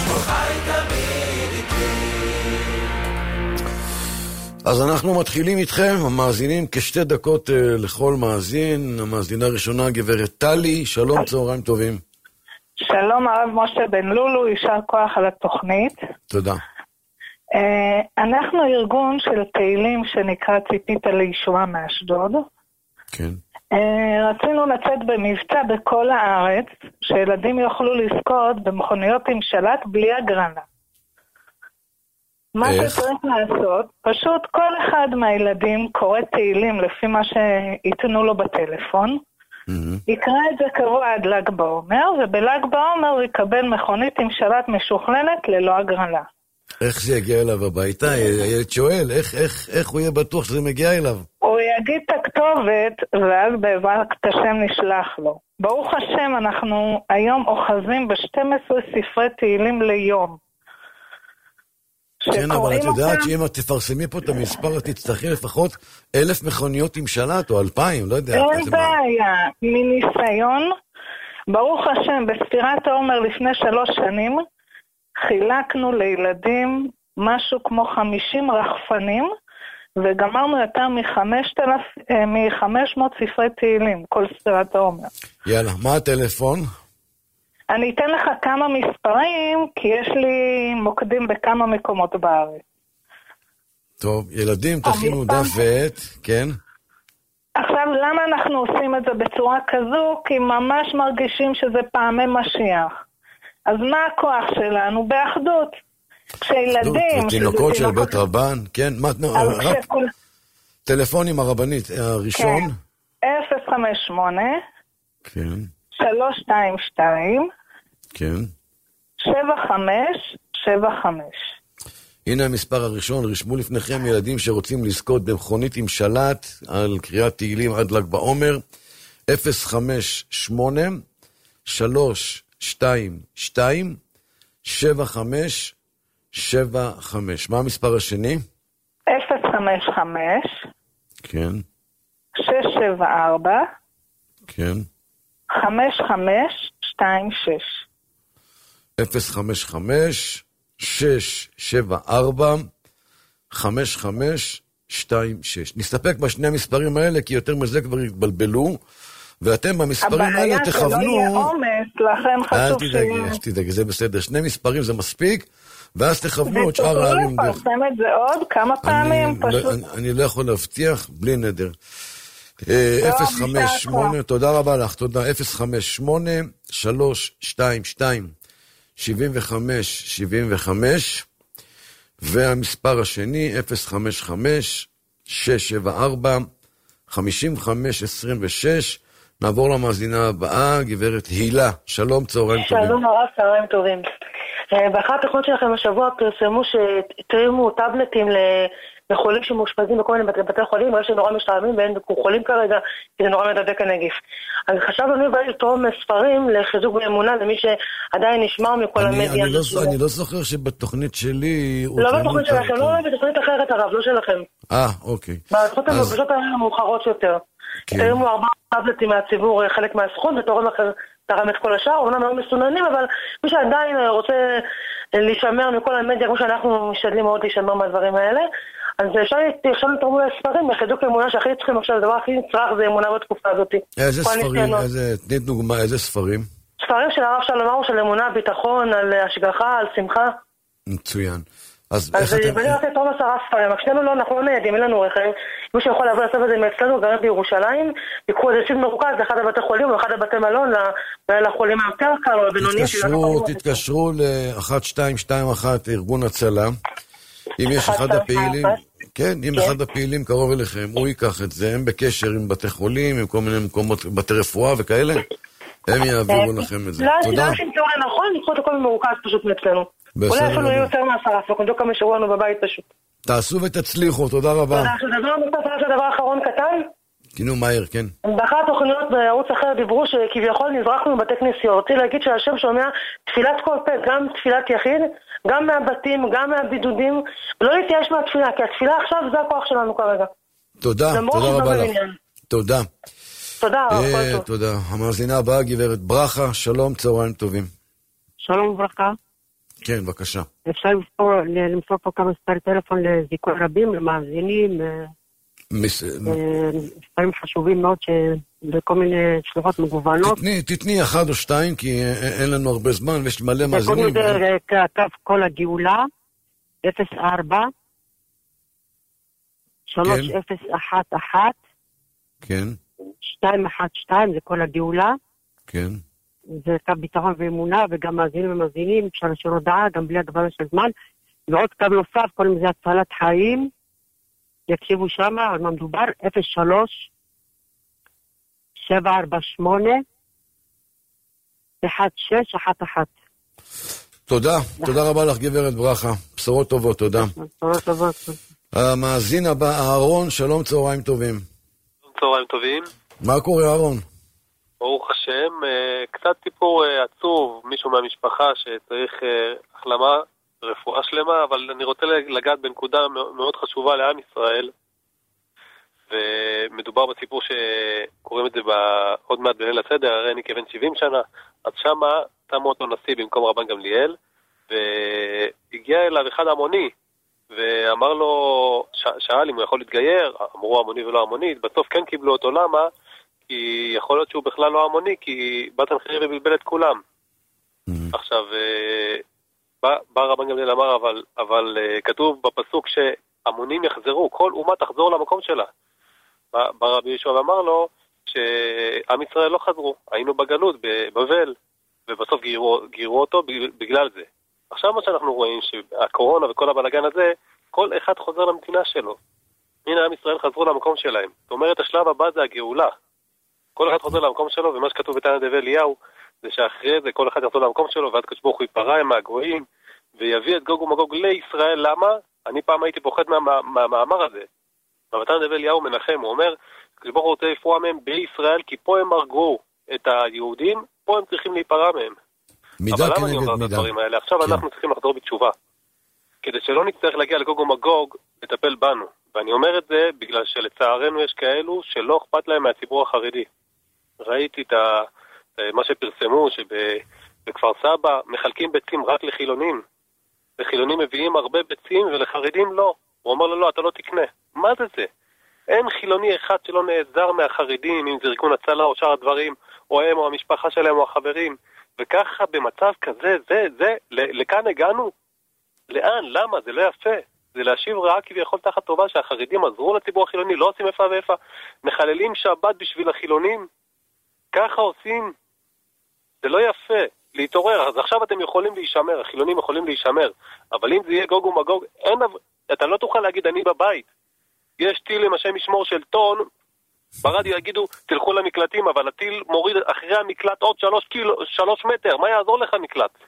אז אנחנו מתחילים איתכם, המאזינים, כשתי דקות uh, לכל מאזין. המאזינה הראשונה, גברת טלי, שלום, צהריים טובים. שלום, הרב משה בן לולו, יישר כוח על התוכנית. תודה. Uh, אנחנו ארגון של פעילים שנקרא ציפית לישועה מאשדוד. כן. Uh, רצינו לצאת במבצע בכל הארץ, שילדים יוכלו לזכות במכוניות עם שלט בלי הגרלה. מה שצריך לעשות, פשוט כל אחד מהילדים קורא תהילים לפי מה שיתנו לו בטלפון, יקרא את זה קבוע עד ל"ג בעומר, ובל"ג בעומר הוא יקבל מכונית עם שלט משוכללת ללא הגרלה. איך זה יגיע אליו הביתה? הילד שואל, איך, איך, איך הוא יהיה בטוח שזה מגיע אליו? הוא יגיד את הכתובת, ואז בעזרת השם נשלח לו. ברוך השם, אנחנו היום אוחזים ב-שנים עשר ספרי תהילים ליום. כן, אבל את יודעת שאם את תפרסמי פה את המספר, את תצטרכי לפחות אלף מכוניות עם שלט, או אלפיים, לא יודע. אין בעיה, מניסיון, ברוך השם, בספירת העומר לפני שלוש שנים, חילקנו לילדים משהו כמו חמישים רחפנים, וגמרנו יותר מחמש מאות ספרי תהילים, כל ספירת העומר. יאללה, מה הטלפון? אני אתן לך כמה מספרים, כי יש לי מוקדים בכמה מקומות בארץ. טוב, ילדים, תכינו דף ועט, כן? עכשיו, למה אנחנו עושים את זה בצורה כזו? כי ממש מרגישים שזה פעמי משיח. אז מה הכוח שלנו? באחדות. כשילדים... תינוקות של בית רבן, כן? רק טלפון עם הרבנית הראשון? אפס חמש שמונה כן. שלוש שתיים שתיים כן. שבע חמש שבע חמש. הנה המספר הראשון, רשמו לפניכם ילדים שרוצים לזכות במכונית עם שלט על קריאת תהילים עד ל"ג בעומר. אפס חמש שמונה שלוש שתיים שתיים שבע חמש שבע חמש. מה המספר השני? אפס חמש חמש כן. שש שבע ארבע כן. חמש חמש שתיים שש. אפס חמש חמש שש שבע ארבע חמש חמש שתיים שש. נסתפק בשני המספרים האלה, כי יותר מזה כבר התבלבלו, ואתם במספרים האלה תכוונו... הבעיה שלא יהיה עומס, לכן חשוב ש... אל תדאגי, אל תדאגי, זה בסדר. שני מספרים זה מספיק, ואז תכוונו את שאר הערים. ותוכלו לפרסם את זה עוד כמה פעמים פשוט. אני לא יכול להבטיח, בלי נדר. אפס חמש שמונה, תודה רבה לך, תודה. אפס חמש שמונה שלוש שתיים שתיים שבעים וחמש שבעים וחמש, והמספר השני אפס חמש חמש שש שבע ארבע חמישים וחמש עשרים ושש. נעבור למאזינה הבאה, גברת הילה. שלום, צהריים טובים. שלום הרב, צהריים טובים. באחת התוכניות שלכם השבוע פרסמו שתרימו טאבלטים לחולים שמאושפזים בכל מיני בתי חולים, אבל שנורא משתעממים והם חולים כרגע, כי זה נורא מדבק הנגיף. אז חשבנו אני בא לתרום ספרים לחיזוק באמונה למי שעדיין נשמר מכל המדיה. אני לא זוכר שבתוכנית שלי... לא בתוכנית שלכם, לא בתוכנית אחרת הרב, לא שלכם. אה, אוקיי. בתוכנית המפגשות האלה המאוחרות יותר. תרימו ארבעה טאבלטים מהציבור, חלק מהסכום, ותורם אחר תרם את כל השאר, אומנם מאוד מסוננים, אבל מי שעדיין רוצה להישמר מכל המדיה, כמו שאנחנו משתדלים מאוד להישמר מהדברים האלה, אז אפשר לתרמו לספרים, לחיזוק אמונה שהכי צריכים עכשיו, הדבר הכי נצרך זה אמונה בתקופה הזאת. איזה ספרים? תני דוגמה, איזה ספרים? ספרים של הרב שלום ארוש, של אמונה, ביטחון, על השגחה, על שמחה. מצוין. אז בני רוצה לתרום עשרה ספרים, שנינו לא, אנחנו לא ניידים, אין לנו רכב, מי שיכול לעבור לסוף הזה מאצלנו, גרים בירושלים, יקחו איזה סיד מרוכז לאחד הבתי חולים או אחד הבתי מלון, לחולים היותר קל או הבינונים. תתקשרו ל-אחת שתיים שתיים אחת ארגון הצלה, אם יש אחד הפעילים, כן, אם אחד הפעילים קרוב אליכם, הוא ייקח את זה, הם בקשר עם בתי חולים, עם כל מיני מקומות, בתי רפואה וכאלה, הם יעבירו לכם את זה. תודה. לא, שימצאו לנכון, נקחו את הכל מרוכז פשוט מאצלנו. אולי אפילו יהיו יותר מעשרה, אנחנו כמה שבוע לנו בבית פשוט. תעשו ותצליחו, תודה רבה. תודה, שדבר נוסף, שדבר אחרון קטן. כינו מהר, כן. באחת התוכניות בערוץ אחר דיברו שכביכול נזרחנו בבתי כנסיות. רוצים להגיד שהשם שומע תפילת כל פה, גם תפילת יחיד, גם מהבתים, גם מהבידודים, ולא להתייאש מהתפילה, כי התפילה עכשיו זה הכוח שלנו כרגע. תודה, תודה רבה לך. תודה. תודה, כל טוב. תודה. המאזינה הבאה, גברת ברכה, שלום, צהריים טובים. שלום וברכה. כן, בבקשה. אפשר למסור פה כמה ספרי טלפון לזיכוי רבים, למאזינים, ספרים חשובים מאוד בכל מיני שלוחות מגוונות. תתני אחד או שתיים, כי אין לנו הרבה זמן ויש מלא מאזינים. קודם זה כתב כל הגאולה, אפס ארבע, שלוש אפס אחת אחת, כן. שתיים אחת שתיים, זה כל הגאולה. כן. זה קו ביטחון ואמונה, וגם מאזינים ומאזינים, אפשר לשאול הודעה, גם בלי הגבלה של זמן. ועוד קו נוסף, קוראים לזה הצלת חיים, יקשיבו שם, על מה מדובר, אפס שלוש, שבע ארבע שמונה, אחת שש אחת אחת. תודה, תודה רבה לך גברת ברכה, בשורות טובות, תודה. בשורות טובות. המאזין הבא, אהרון, שלום, צהריים טובים. צהריים טובים. מה קורה אהרון? ברוך השם, קצת סיפור עצוב, מישהו מהמשפחה שצריך החלמה, רפואה שלמה, אבל אני רוצה לגעת בנקודה מאוד חשובה לעם ישראל, ומדובר בסיפור שקוראים את זה עוד מעט בליל הסדר, הרי אני כבן שבעים שנה, אז שמה שמו אותו נשיא במקום רבן גמליאל, והגיע אליו אחד המוני, ואמר לו, שאל אם הוא יכול להתגייר, אמרו המוני ולא המוני, בסוף כן קיבלו אותו, למה? כי יכול להיות שהוא בכלל לא המוני, כי בת הנחיר ובלבל את כולם. עכשיו, בא, בא רבן גמליאל אמר, אבל, אבל כתוב בפסוק שהמונים יחזרו, כל אומה תחזור למקום שלה. בא, בא רבי ישוע ואמר לו שעם ישראל לא חזרו, היינו בגלות, בבבל, ובסוף גירו, גירו אותו בגלל זה. עכשיו מה שאנחנו רואים, שהקורונה וכל הבלגן הזה, כל אחד חוזר למדינה שלו. הנה עם ישראל חזרו למקום שלהם. זאת אומרת, השלב הבא זה הגאולה. כל אחד חוזר למקום שלו, ומה שכתוב בתנא דבי אליהו, זה שאחרי זה כל אחד יחזור למקום שלו, ועד קדוש ברוך הוא ייפרע מהגויים, ויביא את גוג ומגוג לישראל. למה? אני פעם הייתי פוחד מהמאמר מה, הזה. בתנא דבי אליהו מנחם, הוא אומר, קדוש ברוך הוא רוצה לפרוע מהם בישראל, כי פה הם הרגו את היהודים, פה הם צריכים להיפרע מהם. אבל למה אני אומר את הדברים האלה? עכשיו כן. אנחנו צריכים לחזור בתשובה. כדי שלא נצטרך להגיע לגוג ומגוג, לטפל בנו. ואני אומר את זה בגלל שלצערנו יש כאלו שלא אכפת להם מהציבור החרדי. ראיתי את ה... מה שפרסמו, שבכפר סבא מחלקים ביצים רק לחילונים. לחילונים מביאים הרבה ביצים ולחרדים לא. הוא אומר לו, לא, אתה לא תקנה. מה זה זה? אין חילוני אחד שלא נעזר מהחרדים, אם זה ארגון הצלה או שאר הדברים, או הם או המשפחה שלהם או החברים. וככה במצב כזה, זה, זה, לכאן הגענו? לאן? למה? זה לא יפה. זה להשיב רעה כביכול תחת טובה שהחרדים עזרו לציבור החילוני, לא עושים איפה ואיפה. מחללים שבת בשביל החילונים. ככה עושים. זה לא יפה. להתעורר. אז עכשיו אתם יכולים להישמר, החילונים יכולים להישמר. אבל אם זה יהיה גוג ומגוג, אין, אתה לא תוכל להגיד אני בבית. יש טיל עם השם משמור של טון, ברדיו יגידו תלכו למקלטים, אבל הטיל מוריד אחרי המקלט עוד שלוש קילו, שלוש מטר. מה יעזור לך מקלט?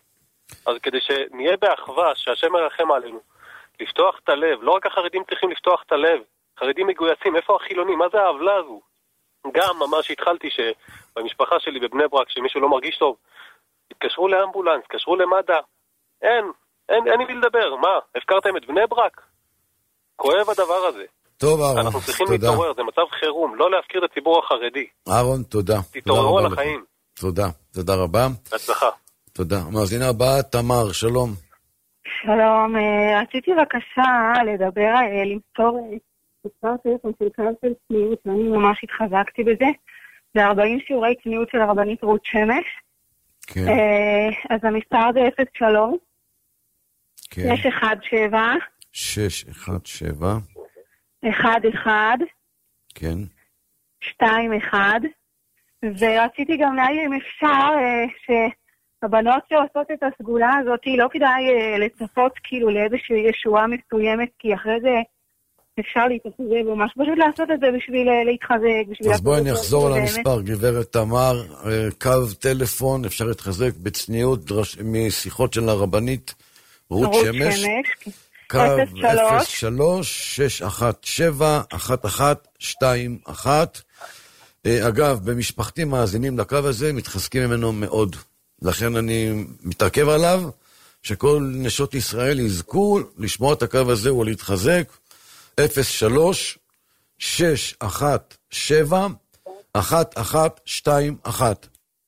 אז כדי שנהיה באחווה, שהשם מרחם עלינו, לפתוח את הלב, לא רק החרדים צריכים לפתוח את הלב, חרדים מגויסים, איפה החילונים? מה זה העוולה הזו? גם ממש התחלתי שבמשפחה שלי בבני ברק, שמישהו לא מרגיש טוב, התקשרו לאמבולנס, התקשרו למד"א, אין, אין, אין לי לדבר, מה? הפקרתם את בני ברק? כואב הדבר הזה. טוב, אהרון, אנחנו צריכים תודה. להתעורר, זה מצב חירום, לא להפקיר את הציבור החרדי. אהרון, תודה. תתעוררו על החיים. תודה, תודה רבה. הצלחה. תודה. המאזינה הבאה, תמר, שלום. שלום, רציתי בבקשה לדבר, למסור מספר טלפון של קו של צניעות, ואני ממש התחזקתי בזה. זה ארבעים שיעורי צניעות של הרבנית רות שמש. כן. אז המספר זה אפס שלוש, כן. שש אחת שבע, שש אחת שבע, אחד אחד, כן. שתיים אחד, ורציתי גם להעיר אם אפשר שהבנות שעושות את הסגולה הזאת, לא כדאי לצפות כאילו לאיזושהי ישועה מסוימת, כי אחרי זה אפשר להתחזק ממש, פשוט לעשות את זה בשביל להתחזק. בשביל אז בואי נחזור על המספר, גברת תמר, קו טלפון, אפשר להתחזק בצניעות משיחות של הרבנית רות שמש, קו אפס שלוש, שש אחת שבע, אחת אחת שתיים אחת. אגב, במשפחתי מאזינים לקו הזה, מתחזקים ממנו מאוד. לכן אני מתעכב עליו, שכל נשות ישראל יזכו לשמוע את הקו הזה ולהתחזק. אפס שלוש, שש אחת שבע, אחת אחת שתיים אחת.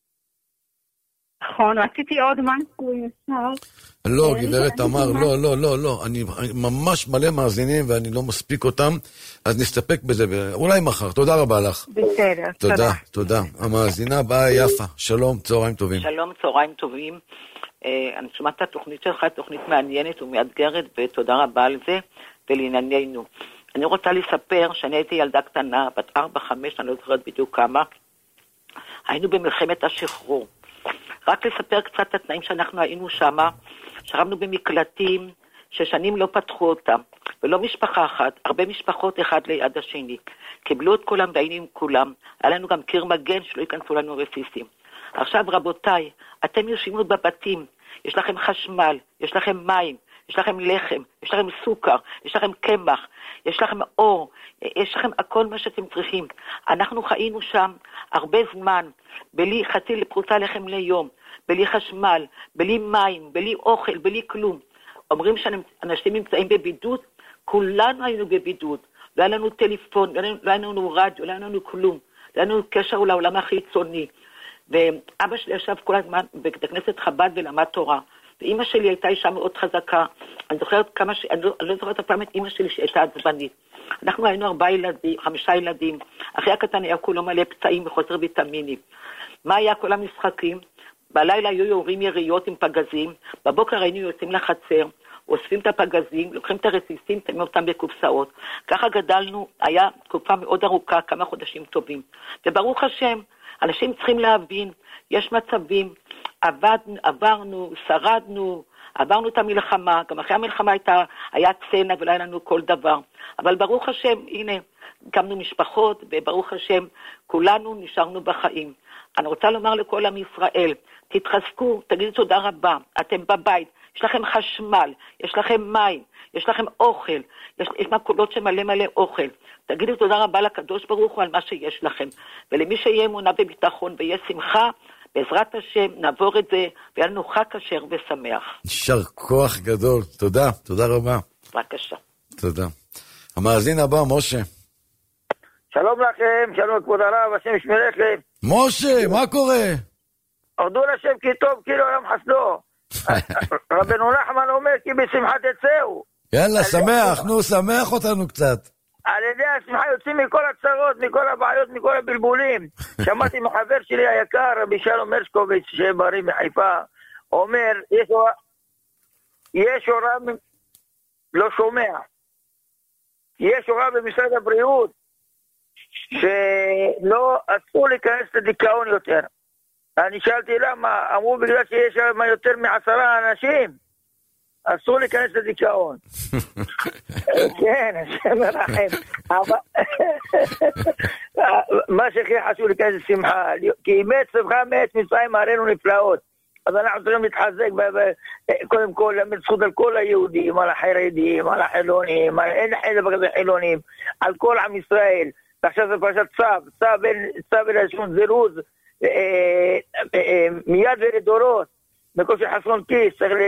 נכון, רציתי עוד משהו ישר. לא, גברת תמר, לא, לא, לא, לא, אני ממש מלא מאזינים ואני לא מספיק אותם, אז נסתפק בזה, אולי מחר. תודה רבה לך. בסדר, תודה. תודה. המאזינה באה יפה. שלום, צהריים טובים. שלום, צהריים טובים. אני שומעת את התוכנית שלך, תוכנית מעניינת ומאתגרת, ותודה רבה על זה, ולענייננו. אני רוצה לספר שאני הייתי ילדה קטנה, בת ארבע, חמש, אני לא זוכרת בדיוק כמה. היינו במלחמת השחרור. רק לספר קצת את התנאים שאנחנו היינו שם, שרבנו במקלטים ששנים לא פתחו אותם, ולא משפחה אחת, הרבה משפחות אחד ליד השני. קיבלו את כולם והיינו עם כולם, היה לנו גם קיר מגן שלא ייכנסו לנו רסיסים. עכשיו רבותיי, אתם יושבים בבתים, יש לכם חשמל, יש לכם מים, יש לכם לחם, יש לכם סוכר, יש לכם קמח, יש לכם אור, יש לכם הכל מה שאתם צריכים. אנחנו חיינו שם הרבה זמן, בלי חצי לפרוצה לחם ליום, בלי חשמל, בלי מים, בלי אוכל, בלי כלום. אומרים שאנשים נמצאים בבידוד, כולנו היינו בבידוד. לא היה לנו טלפון, לא היה לנו רדיו, לא היה לנו כלום. לא היה לנו קשר לעולם החיצוני. ואבא שלי ישב כל הזמן בבית הכנסת חב"ד ולמד תורה. ואמא שלי הייתה אישה מאוד חזקה. אני זוכרת כמה ש... אני לא, אני לא זוכרת הפעם את אמא שלי שהייתה עצבנית. אנחנו היינו ארבעה ילדים, חמישה ילדים. אחי הקטן היה כולו מלא פצעים וחוסר ויטמינים. מה היה כל המשחקים? בלילה היו יורים יריות עם פגזים. בבוקר היינו יוצאים לחצר, אוספים את הפגזים, לוקחים את הרסיסים, שמים אותם בקופסאות. ככה גדלנו, היה תקופה מאוד ארוכה, כמה חודשים טובים. וברוך השם, אנשים צריכים להבין, יש מצבים, עבד, עברנו, שרדנו, עברנו את המלחמה, גם אחרי המלחמה הייתה, היה צנע ולא היה לנו כל דבר. אבל ברוך השם, הנה, קמנו משפחות, וברוך השם, כולנו נשארנו בחיים. אני רוצה לומר לכל עם ישראל, תתחזקו, תגידו תודה רבה, אתם בבית, יש לכם חשמל, יש לכם מים, יש לכם אוכל, יש, יש מקולות שמלא מלא אוכל. תגידו תודה רבה לקדוש ברוך הוא על מה שיש לכם. ולמי שיהיה אמונה וביטחון ויהיה שמחה, בעזרת השם נעבור את זה, ויהיה לנו חג כשר ושמח. יישר כוח גדול, תודה, תודה רבה. בבקשה. תודה. המאזין הבא, משה. שלום לכם, שלום כבוד הרב, השם ישמרכם. משה, מה קורה? ערדו לשם כי טוב, כי לעולם חסדו. רבנו נחמן אומר כי בשמחה תצאו. יאללה, שמח, נו, שמח אותנו קצת. על ידי השמחה יוצאים מכל הצרות, מכל הבעיות, מכל הבלבולים. שמעתי מחבר שלי היקר, רבי שלום הרשקוביץ, שבריא מחיפה, אומר, יש הוראה, יש הוראה, לא שומע, יש הוראה במשרד הבריאות, שלא אסור להיכנס לדיכאון יותר. אני שאלתי למה, אמרו בגלל שיש שם יותר מעשרה אנשים, אסור להיכנס לדיכאון. כן, השם מרחם. מה שהכי חשוב להיכנס לשמחה, כי מת שמחה מת מצרים הראינו נפלאות. אז אנחנו צריכים להתחזק, קודם כל, להעמיד זכות על כל היהודים, על החרדים, על החילונים, אין דבר כזה חילונים, על כל עם ישראל. ועכשיו זה פרשת צו, צו אל שום זירוז, מיד ולדורות, בכל שחסרון כיס, צריך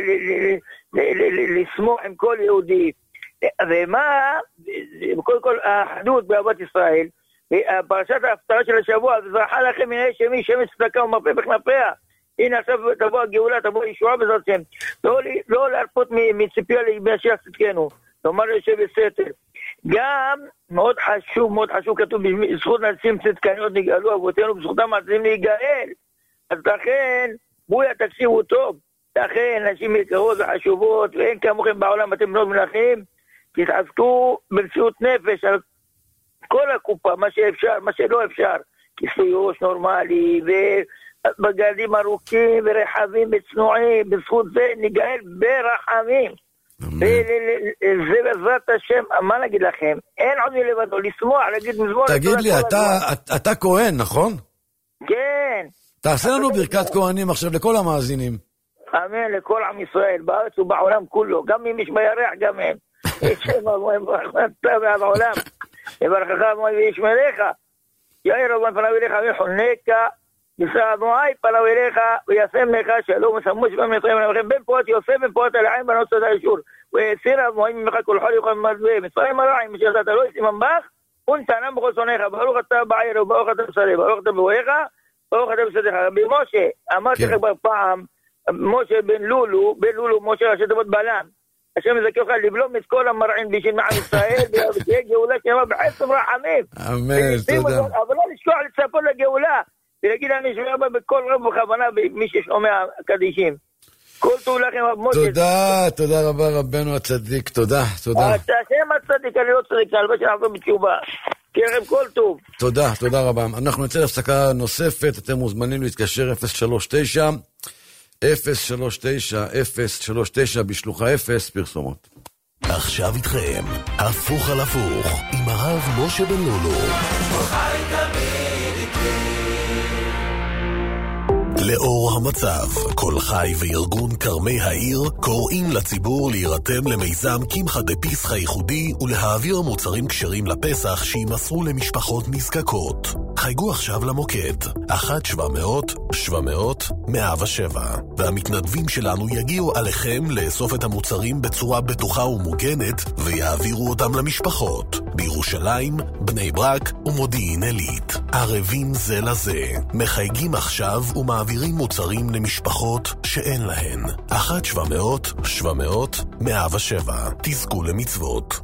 לשמוח עם כל יהודי. ומה, קודם כל, האחדות באהבת ישראל, פרשת ההפטרה של השבוע, זרחה לכם מן האש ימין, שמש צדקה ומרפא בכנפיה. הנה עכשיו תבוא הגאולה, תבוא ישועה בעזרת השם. לא, לא להרפות מציפייה להשיח צדקנו, לומר יושב בסתר. גם מאוד חשוב, מאוד חשוב, כתוב, בזכות נעשים צדקניות נגאלו אבותינו, בזכותם מעצים להיגאל. אז לכן, בויה תקשיבו טוב, לכן נשים יקרות וחשובות, ואין כמוכם בעולם, אתם בנות מלכים, תתעסקו במציאות נפש על כל הקופה, מה שאפשר, מה שלא אפשר, כיסויוש נורמלי, ובגדים ארוכים ורחבים וצנועים, בזכות זה נגאל ברחמים. זה בעזרת השם, מה נגיד לכם? אין עוד מלבדו, לשמוח, להגיד מזמור. תגיד לי, אתה כהן, נכון? כן. תעשה לנו ברכת כהנים עכשיו לכל המאזינים. אמן, לכל עם ישראל, בארץ ובעולם כולו, גם אם יש בירח, גם הם. ישם אבוים ברחמתה בעולם, יברכך אבוים וישמריך, יאיר אבוים פניו אליך ויחונקה, ישא אדוני פניו אליך וישם לך שלום ושמוש במצרים ולכם בן פורת יוסף בן פורת אלעין בנות סוד הישור ויסיר אבוים ממך כל חול יוכל מזווה מצרים הרעים משאתה לא יסימן בך ונתנם בכל שונאיך ברוך אתה בעיר וברוך אתה בשרי ברוך אתה בבואיך ברוך אתה בסדך. רבי משה אמרתי לך בפעם משה בן לולו בן לולו משה ראשי תיבות בלם השם יזכה לך לבלום את כל המרעין בשביל מעם ישראל ותהיה גאולה שלמה בחסד רחמים. אמן, תודה. אבל לא לשכוח לצפות לגאולה ולהגיד אני שומע בה בכל רב בכוונה במי ששומע קדישים. כל טוב לכם רב משה. תודה, תודה רבה רבנו הצדיק, תודה, תודה. השם הצדיק, אני לא צדיק, אני לא שאנחנו בתשובה. תראה כל טוב. תודה, תודה רבה. אנחנו נצא להפסקה נוספת, אתם מוזמנים להתקשר אפס שלוש תשע אפס שלוש תשע אפס שלוש תשע בשלוחה אפס פרסומות. עכשיו איתכם, הפוך על הפוך, עם הרב משה בן לולו. לאור המצב, כל חי וארגון קרמי העיר קוראים לציבור להירתם למיזם קמחא דפסחא ייחודי ולהעביר מוצרים כשרים לפסח שימסרו למשפחות נזקקות. חייגו עכשיו למוקד אחת שבע מאות שבע מאות מאה ושבע והמתנדבים שלנו יגיעו עליכם לאסוף את המוצרים בצורה בטוחה ומוגנת ויעבירו אותם למשפחות בירושלים, בני ברק ומודיעין עילית. ערבים זה לזה, מחייגים עכשיו ומעבירים מוצרים למשפחות שאין להן. אחת שבע מאות שבע מאות מאה ושבע. תזכו למצוות.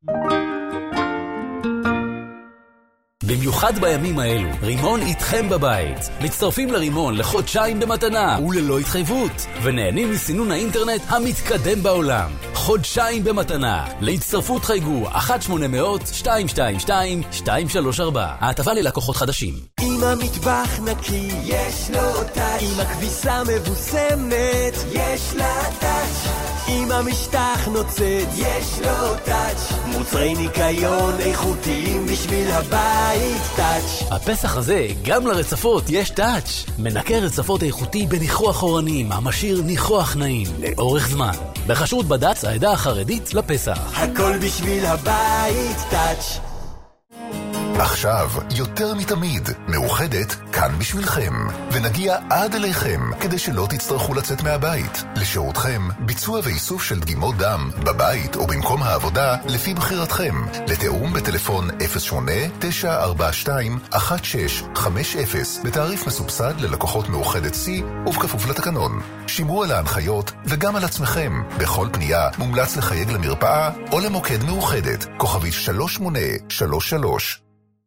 במיוחד בימים האלו, רימון איתכם בבית. מצטרפים לרימון לחודשיים במתנה וללא התחייבות, ונהנים מסינון האינטרנט המתקדם בעולם. חודשיים במתנה. להצטרפות חייגו אחת שמונה מאות שתיים שתיים שתיים שתיים שלוש ארבע. ההטבה ללקוחות חדשים. אם המטבח נקי, יש לו טאץ'. אם הכביסה מבוסמת, יש לה טאץ'. אם המשטח נוצץ, יש לו טאץ'. מוצרי ניקיון איכותיים בשביל הבית, טאץ'. הפסח הזה, גם לרצפות יש טאץ'. מנקה רצפות איכותי בניחוח אורנים, המשאיר ניחוח נעים לאורך זמן. בחשרות בד"ץ העדה החרדית לפסח. הכל בשביל הבית, טאץ'. עכשיו, יותר מתמיד, מאוחדת כאן בשבילכם, ונגיע עד אליכם, כדי שלא תצטרכו לצאת מהבית. לשירותכם, ביצוע ואיסוף של דגימות דם, בבית או במקום העבודה, לפי בחירתכם. לתאום בטלפון אפס שמונה תשע ארבע שתיים אחת שש חמש אפס, בתעריף מסובסד ללקוחות מאוחדת C, ובכפוף לתקנון. שמרו על ההנחיות, וגם על עצמכם. בכל פנייה, מומלץ לחייג למרפאה, או למוקד מאוחדת, כוכבית שלוש שמונה שלוש שלוש.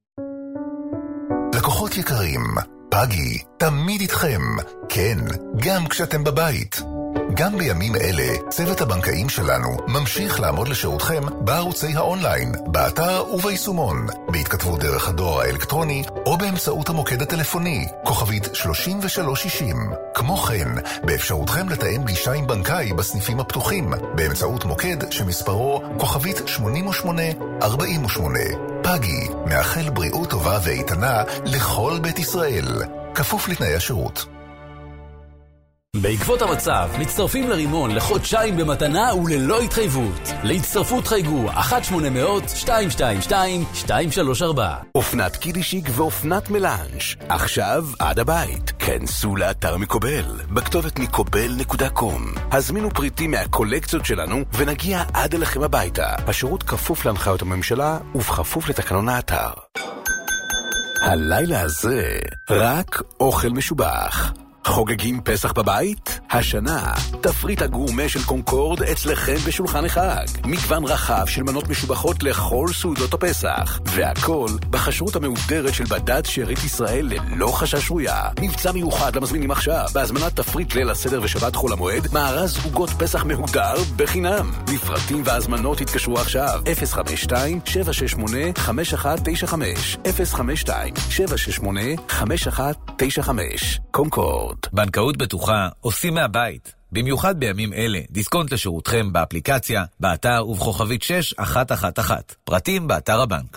לקוחות יקרים, פאגי תמיד איתכם, כן, גם כשאתם בבית. גם בימים אלה, צוות הבנקאים שלנו ממשיך לעמוד לשירותכם בערוצי האונליין, באתר וביישומון, בהתכתבות דרך הדואר האלקטרוני או באמצעות המוקד הטלפוני, כוכבית שלושים ושלוש שישים. כמו כן, באפשרותכם לתאם פגישה עם בנקאי בסניפים הפתוחים, באמצעות מוקד שמספרו כוכבית שמונים ושמונה ארבעים ושמונה. פאגי, מאחל בריאות טובה ואיתנה לכל בית ישראל, כפוף לתנאי השירות. בעקבות המצב, מצטרפים לרימון לחודשיים במתנה וללא התחייבות. להצטרפות חייגו אחת שמונה אפס אפס שתיים שתיים שתיים שתיים שלוש ארבע. אופנת קידישיק ואופנת מלאנש. עכשיו עד הבית. כנסו לאתר מקובל, בכתובת מקובל נקודה קום. הזמינו פריטים מהקולקציות שלנו ונגיע עד אליכם הביתה. השירות כפוף להנחיות הממשלה ובכפוף לתקנון האתר. הלילה הזה רק אוכל משובח. חוגגים פסח בבית? השנה, תפריט הגורמה של קונקורד אצלכם בשולחן החג. מגוון רחב של מנות משובחות לכל סעודות הפסח. והכל בחשרות המאובדרת של בד"ץ שארית ישראל ללא חשש רויה. מבצע מיוחד למזמינים עכשיו, בהזמנת תפריט ליל הסדר ושבת חול המועד, מארז עוגות פסח מהודר בחינם. לפרטים והזמנות התקשרו עכשיו, אפס חמש שתיים שבע שש שמונה חמש אחת תשע חמש, אפס חמש שתיים שבע שש שמונה חמש אחת תשע חמש. קונקורד. בנקאות בטוחה עושים מהבית. במיוחד בימים אלה, דיסקונט לשירותכם באפליקציה, באתר ובכוכבית שש אחת אחת אחת. פרטים באתר הבנק.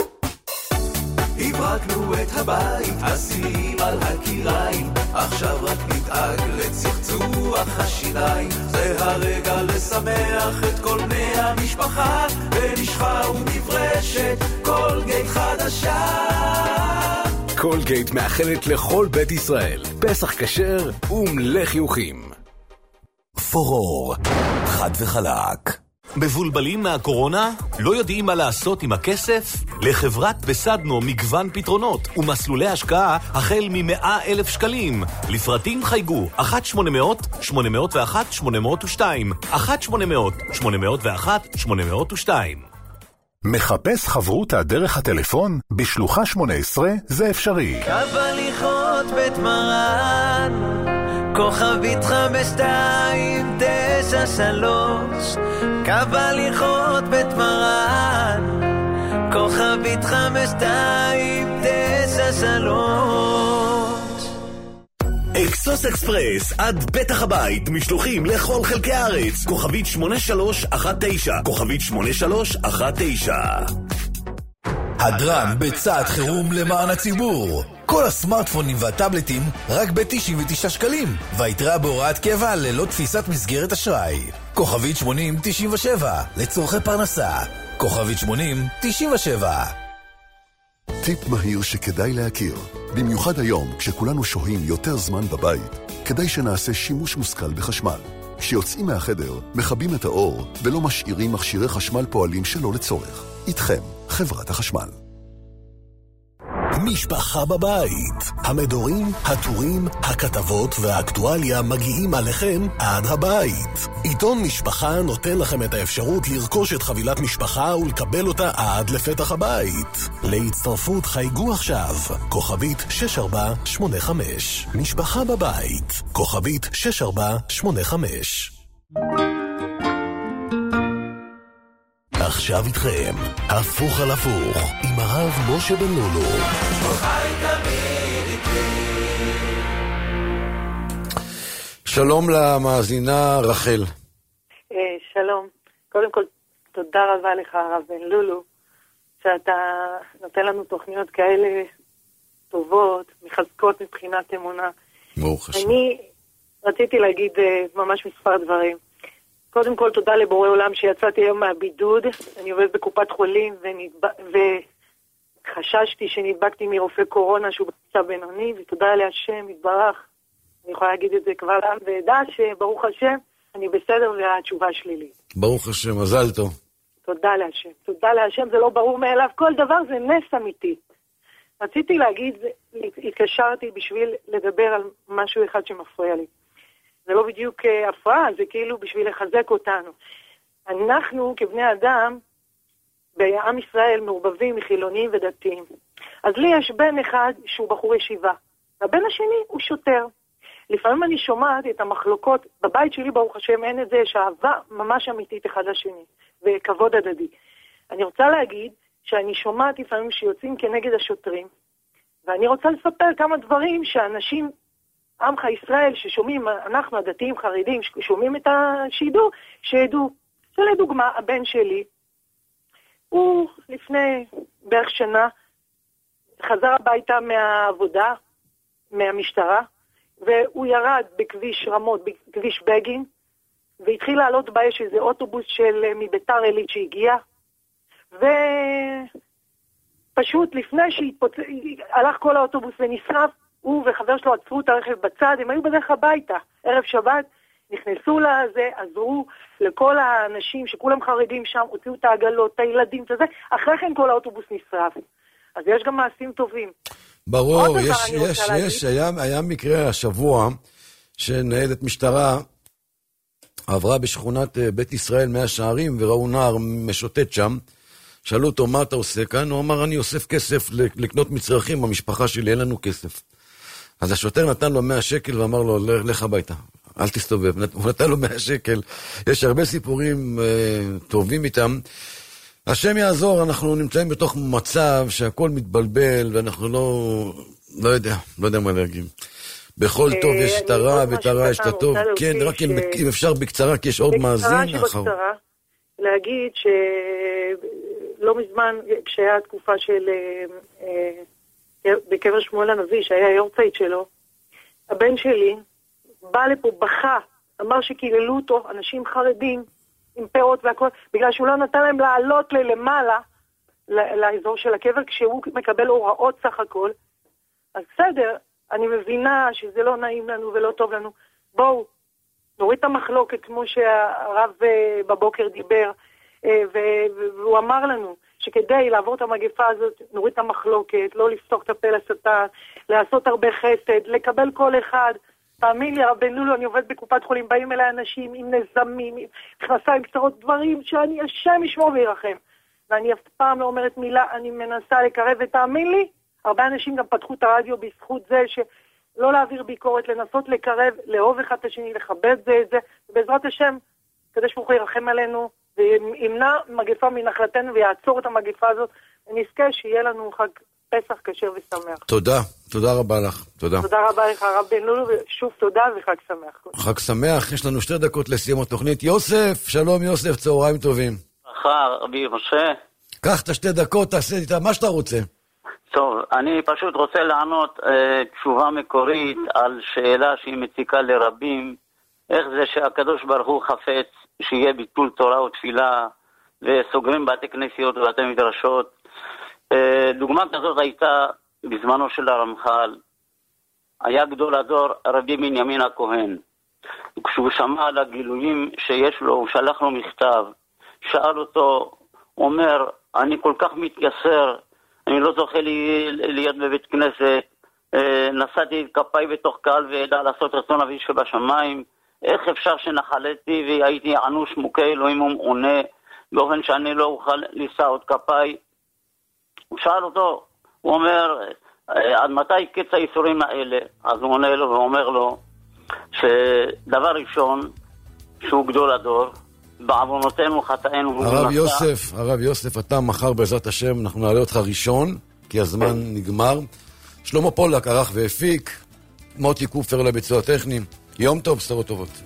הברקנו את הבית, עשים על הקיריים, עכשיו רק נדאג לצחצוח השיניים. זה הרגע לשמח את כל בני המשפחה, ונשחה ונברשת קולגייט חדשה. קולגייט מאחלת לכל בית ישראל פסח כשר ומלא חיוכים. פורור, חד וחלק. מבולבלים מהקורונה? לא יודעים מה לעשות עם הכסף? לחברת בסדנו מגוון פתרונות ומסלולי השקעה החל מ-מאה אלף שקלים. לפרטים חייגו אחת שמונה אפס אפס שמונה אפס אחת שמונה אפס שתיים, אחת שמונה אפס אפס שמונה אפס אחת שמונה אפס שתיים. מחפש חברותה דרך הטלפון? בשלוחה שמונה עשרה זה אפשרי. קו הליכות בית מרן, כוכבית חמש שתיים תשע שלוש. קו הליכות בית מרן, כוכבית חמש שתיים תשע שלוש. אקסוס אקספרס עד פתח הבית, משלוחים לכל חלקי הארץ. כוכבית שמונה שלוש אחת תשע, כוכבית שמונה שלוש אחת תשע. הדרן בצעד חירום למען הציבור. כל הסמארטפונים והטאבלטים רק ב-תשעים ותשעה שקלים, והיתרה בהוראת קבע ללא תפיסת מסגרת אשראי. כוכבית שמונים תשעים ושבע לצורכי פרנסה. כוכבית שמונים תשעים ושבע. טיפ מהיר שכדאי להכיר. במיוחד היום, כשכולנו שוהים יותר זמן בבית, כדאי שנעשה שימוש מושכל בחשמל. כשיוצאים מהחדר, מכבים את האור ולא משאירים מכשירי חשמל פועלים שלא לצורך. איתכם, חברת החשמל. משפחה בבית. המדורים, הטורים, הכתבות והאקטואליה מגיעים עליכם עד הבית. עיתון משפחה נותן לכם את האפשרות לרכוש את חבילת משפחה ולקבל אותה עד לפתח הבית. להצטרפות חייגו עכשיו, כוכבית שש ארבע שמונה חמש. משפחה בבית, כוכבית שש ארבע שמונה חמש. עכשיו איתכם, הפוך על הפוך, עם הרב משה בן לולו. שלום למאזינה רחל. שלום. קודם כל, תודה רבה לך, הרב בן לולו, שאתה נותן לנו תוכניות כאלה טובות, מחזקות מבחינת אמונה. ברוך השם. אני רציתי להגיד ממש מספר דברים. קודם כל, תודה לבורא עולם שיצאתי היום מהבידוד. אני עובד בקופת חולים וחששתי שנדבקתי מרופא קורונה שהוא בקצה בינוני, ותודה להשם, יתברך. אני יכולה להגיד את זה כבר לעם ועדה שברוך השם, אני בסדר והתשובה שלילית. ברוך השם, מזל טוב. תודה להשם. תודה להשם, זה לא ברור מאליו. כל דבר זה נס אמיתי. רציתי להגיד, התקשרתי בשביל לדבר על משהו אחד שמפריע לי. זה לא בדיוק הפרעה, זה כאילו בשביל לחזק אותנו. אנחנו כבני אדם, בעם ישראל מעורבבים מחילונים ודתיים. אז לי יש בן אחד שהוא בחור ישיבה, והבן השני הוא שוטר. לפעמים אני שומעת את המחלוקות, בבית שלי ברוך השם אין את זה, יש אהבה ממש אמיתית אחד לשני, וכבוד הדדי. אני רוצה להגיד שאני שומעת לפעמים שיוצאים כנגד השוטרים, ואני רוצה לספר כמה דברים שאנשים, עמך ישראל ששומעים, אנחנו הדתיים חרדים ששומעים את השידור, שידעו. שלדוגמה, הבן שלי, הוא לפני בערך שנה חזר הביתה מהעבודה, מהמשטרה, והוא ירד בכביש רמות, בכביש בגין, והתחיל לעלות באש איזה אוטובוס של מביתר עילית שהגיע, ופשוט לפני שהלך כל האוטובוס ונשרף, הוא וחבר שלו עצרו את הרכב בצד, הם היו בדרך הביתה, ערב שבת, נכנסו לזה, עזרו לכל האנשים שכולם חרדים שם, הוציאו את העגלות, את הילדים, את זה, אחרי כן כל האוטובוס נשרף. אז יש גם מעשים טובים. ברור, יש, יש, יש, היה, היה מקרה השבוע שניידת משטרה עברה בשכונת בית ישראל מאה שערים וראו נער משוטט שם, שאלו אותו מה אתה עושה כאן, הוא אמר אני אוסף כסף לקנות מצרכים, המשפחה שלי אין לנו כסף. אז השוטר נתן לו מאה שקל ואמר לו לך הביתה, אל תסתובב, הוא נתן לו מאה שקל, יש הרבה סיפורים אה, טובים איתם, השם יעזור, אנחנו נמצאים בתוך מצב שהכל מתבלבל ואנחנו לא, לא יודע, לא יודע מה להגיד. בכל טוב יש את הרע ואת הרע יש את הטוב. כן, רק אם אפשר בקצרה, כי יש עוד מאזין. בקצרה שבקצרה, להגיד שלא מזמן, כשהיה התקופה של בקבר שמואל הנביא, שהיה היורצייט שלו, הבן שלי בא לפה, בכה, אמר שקיללו אותו, אנשים חרדים, עם פאות והכל, בגלל שהוא לא נתן להם לעלות למעלה, לאזור של הקבר, כשהוא מקבל הוראות סך הכל. אז בסדר, אני מבינה שזה לא נעים לנו ולא טוב לנו. בואו, נוריד את המחלוקת, כמו שהרב בבוקר דיבר, והוא אמר לנו, שכדי לעבור את המגפה הזאת, נוריד את המחלוקת, לא לפתוח את הפה לשטן, לעשות הרבה חסד, לקבל כל אחד. תאמין לי, הרב בן לולו, אני עובד בקופת חולים, באים אליי אנשים עם נזמים, עם מכנסיים קצרות, דברים שאני השם ישמור וירחם. ואני אף פעם לא אומרת מילה, אני מנסה לקרב, ותאמין לי, הרבה אנשים גם פתחו את הרדיו בזכות זה, שלא להעביר ביקורת, לנסות לקרב, לאהוב אחד את השני, לכבד זה את זה, ובעזרת השם, כדי שהוא ירחם עלינו, וימנע מגפה מנחלתנו, ויעצור את המגפה הזאת, ונזכה שיהיה לנו חג פסח כשר ושמח. תודה, תודה רבה לך, תודה. תודה רבה לך, הרב בן לולו, ושוב תודה וחג שמח. חג שמח, יש לנו שתי דקות לסיום התוכנית. יוסף, שלום יוסף, צהריים טובים. אחר, רבי משה. קח את השתי דקות, תעשה איתה מה שאתה רוצה. טוב, אני פשוט רוצה לענות אה, תשובה מקורית על שאלה שהיא מציקה לרבים, איך זה שהקדוש ברוך הוא חפץ שיהיה ביטול תורה ותפילה, וסוגרים בתי כנסיות ובתי מדרשות. אה, דוגמה כזאת הייתה בזמנו של הרמח"ל, היה גדול הדור רבי בנימין הכהן. כשהוא שמע על הגילויים שיש לו, הוא שלח לו מכתב, שאל אותו, אומר, אני כל כך מתייסר, אני לא זוכה לי להיות בבית כנסת, נשאתי את כפיי בתוך קהל וידע לעשות רצון אבי שבשמיים, איך אפשר שנחלתי והייתי ענוש מוכה אלוהים ומעונה, באופן שאני לא אוכל לישא עוד כפיי. הוא שאל אותו, הוא אומר, עד מתי קץ האיסורים האלה? אז הוא עונה לו ואומר לו, שדבר ראשון, שהוא גדול הדור, בעוונותינו חטאינו. הרב יוסף, הרב יוסף, אתה מחר בעזרת השם, אנחנו נעלה אותך ראשון, כי הזמן נגמר. שלמה פולק ערך והפיק, מוטי קופר לביצוע טכני. יום טוב, בשורות טובות.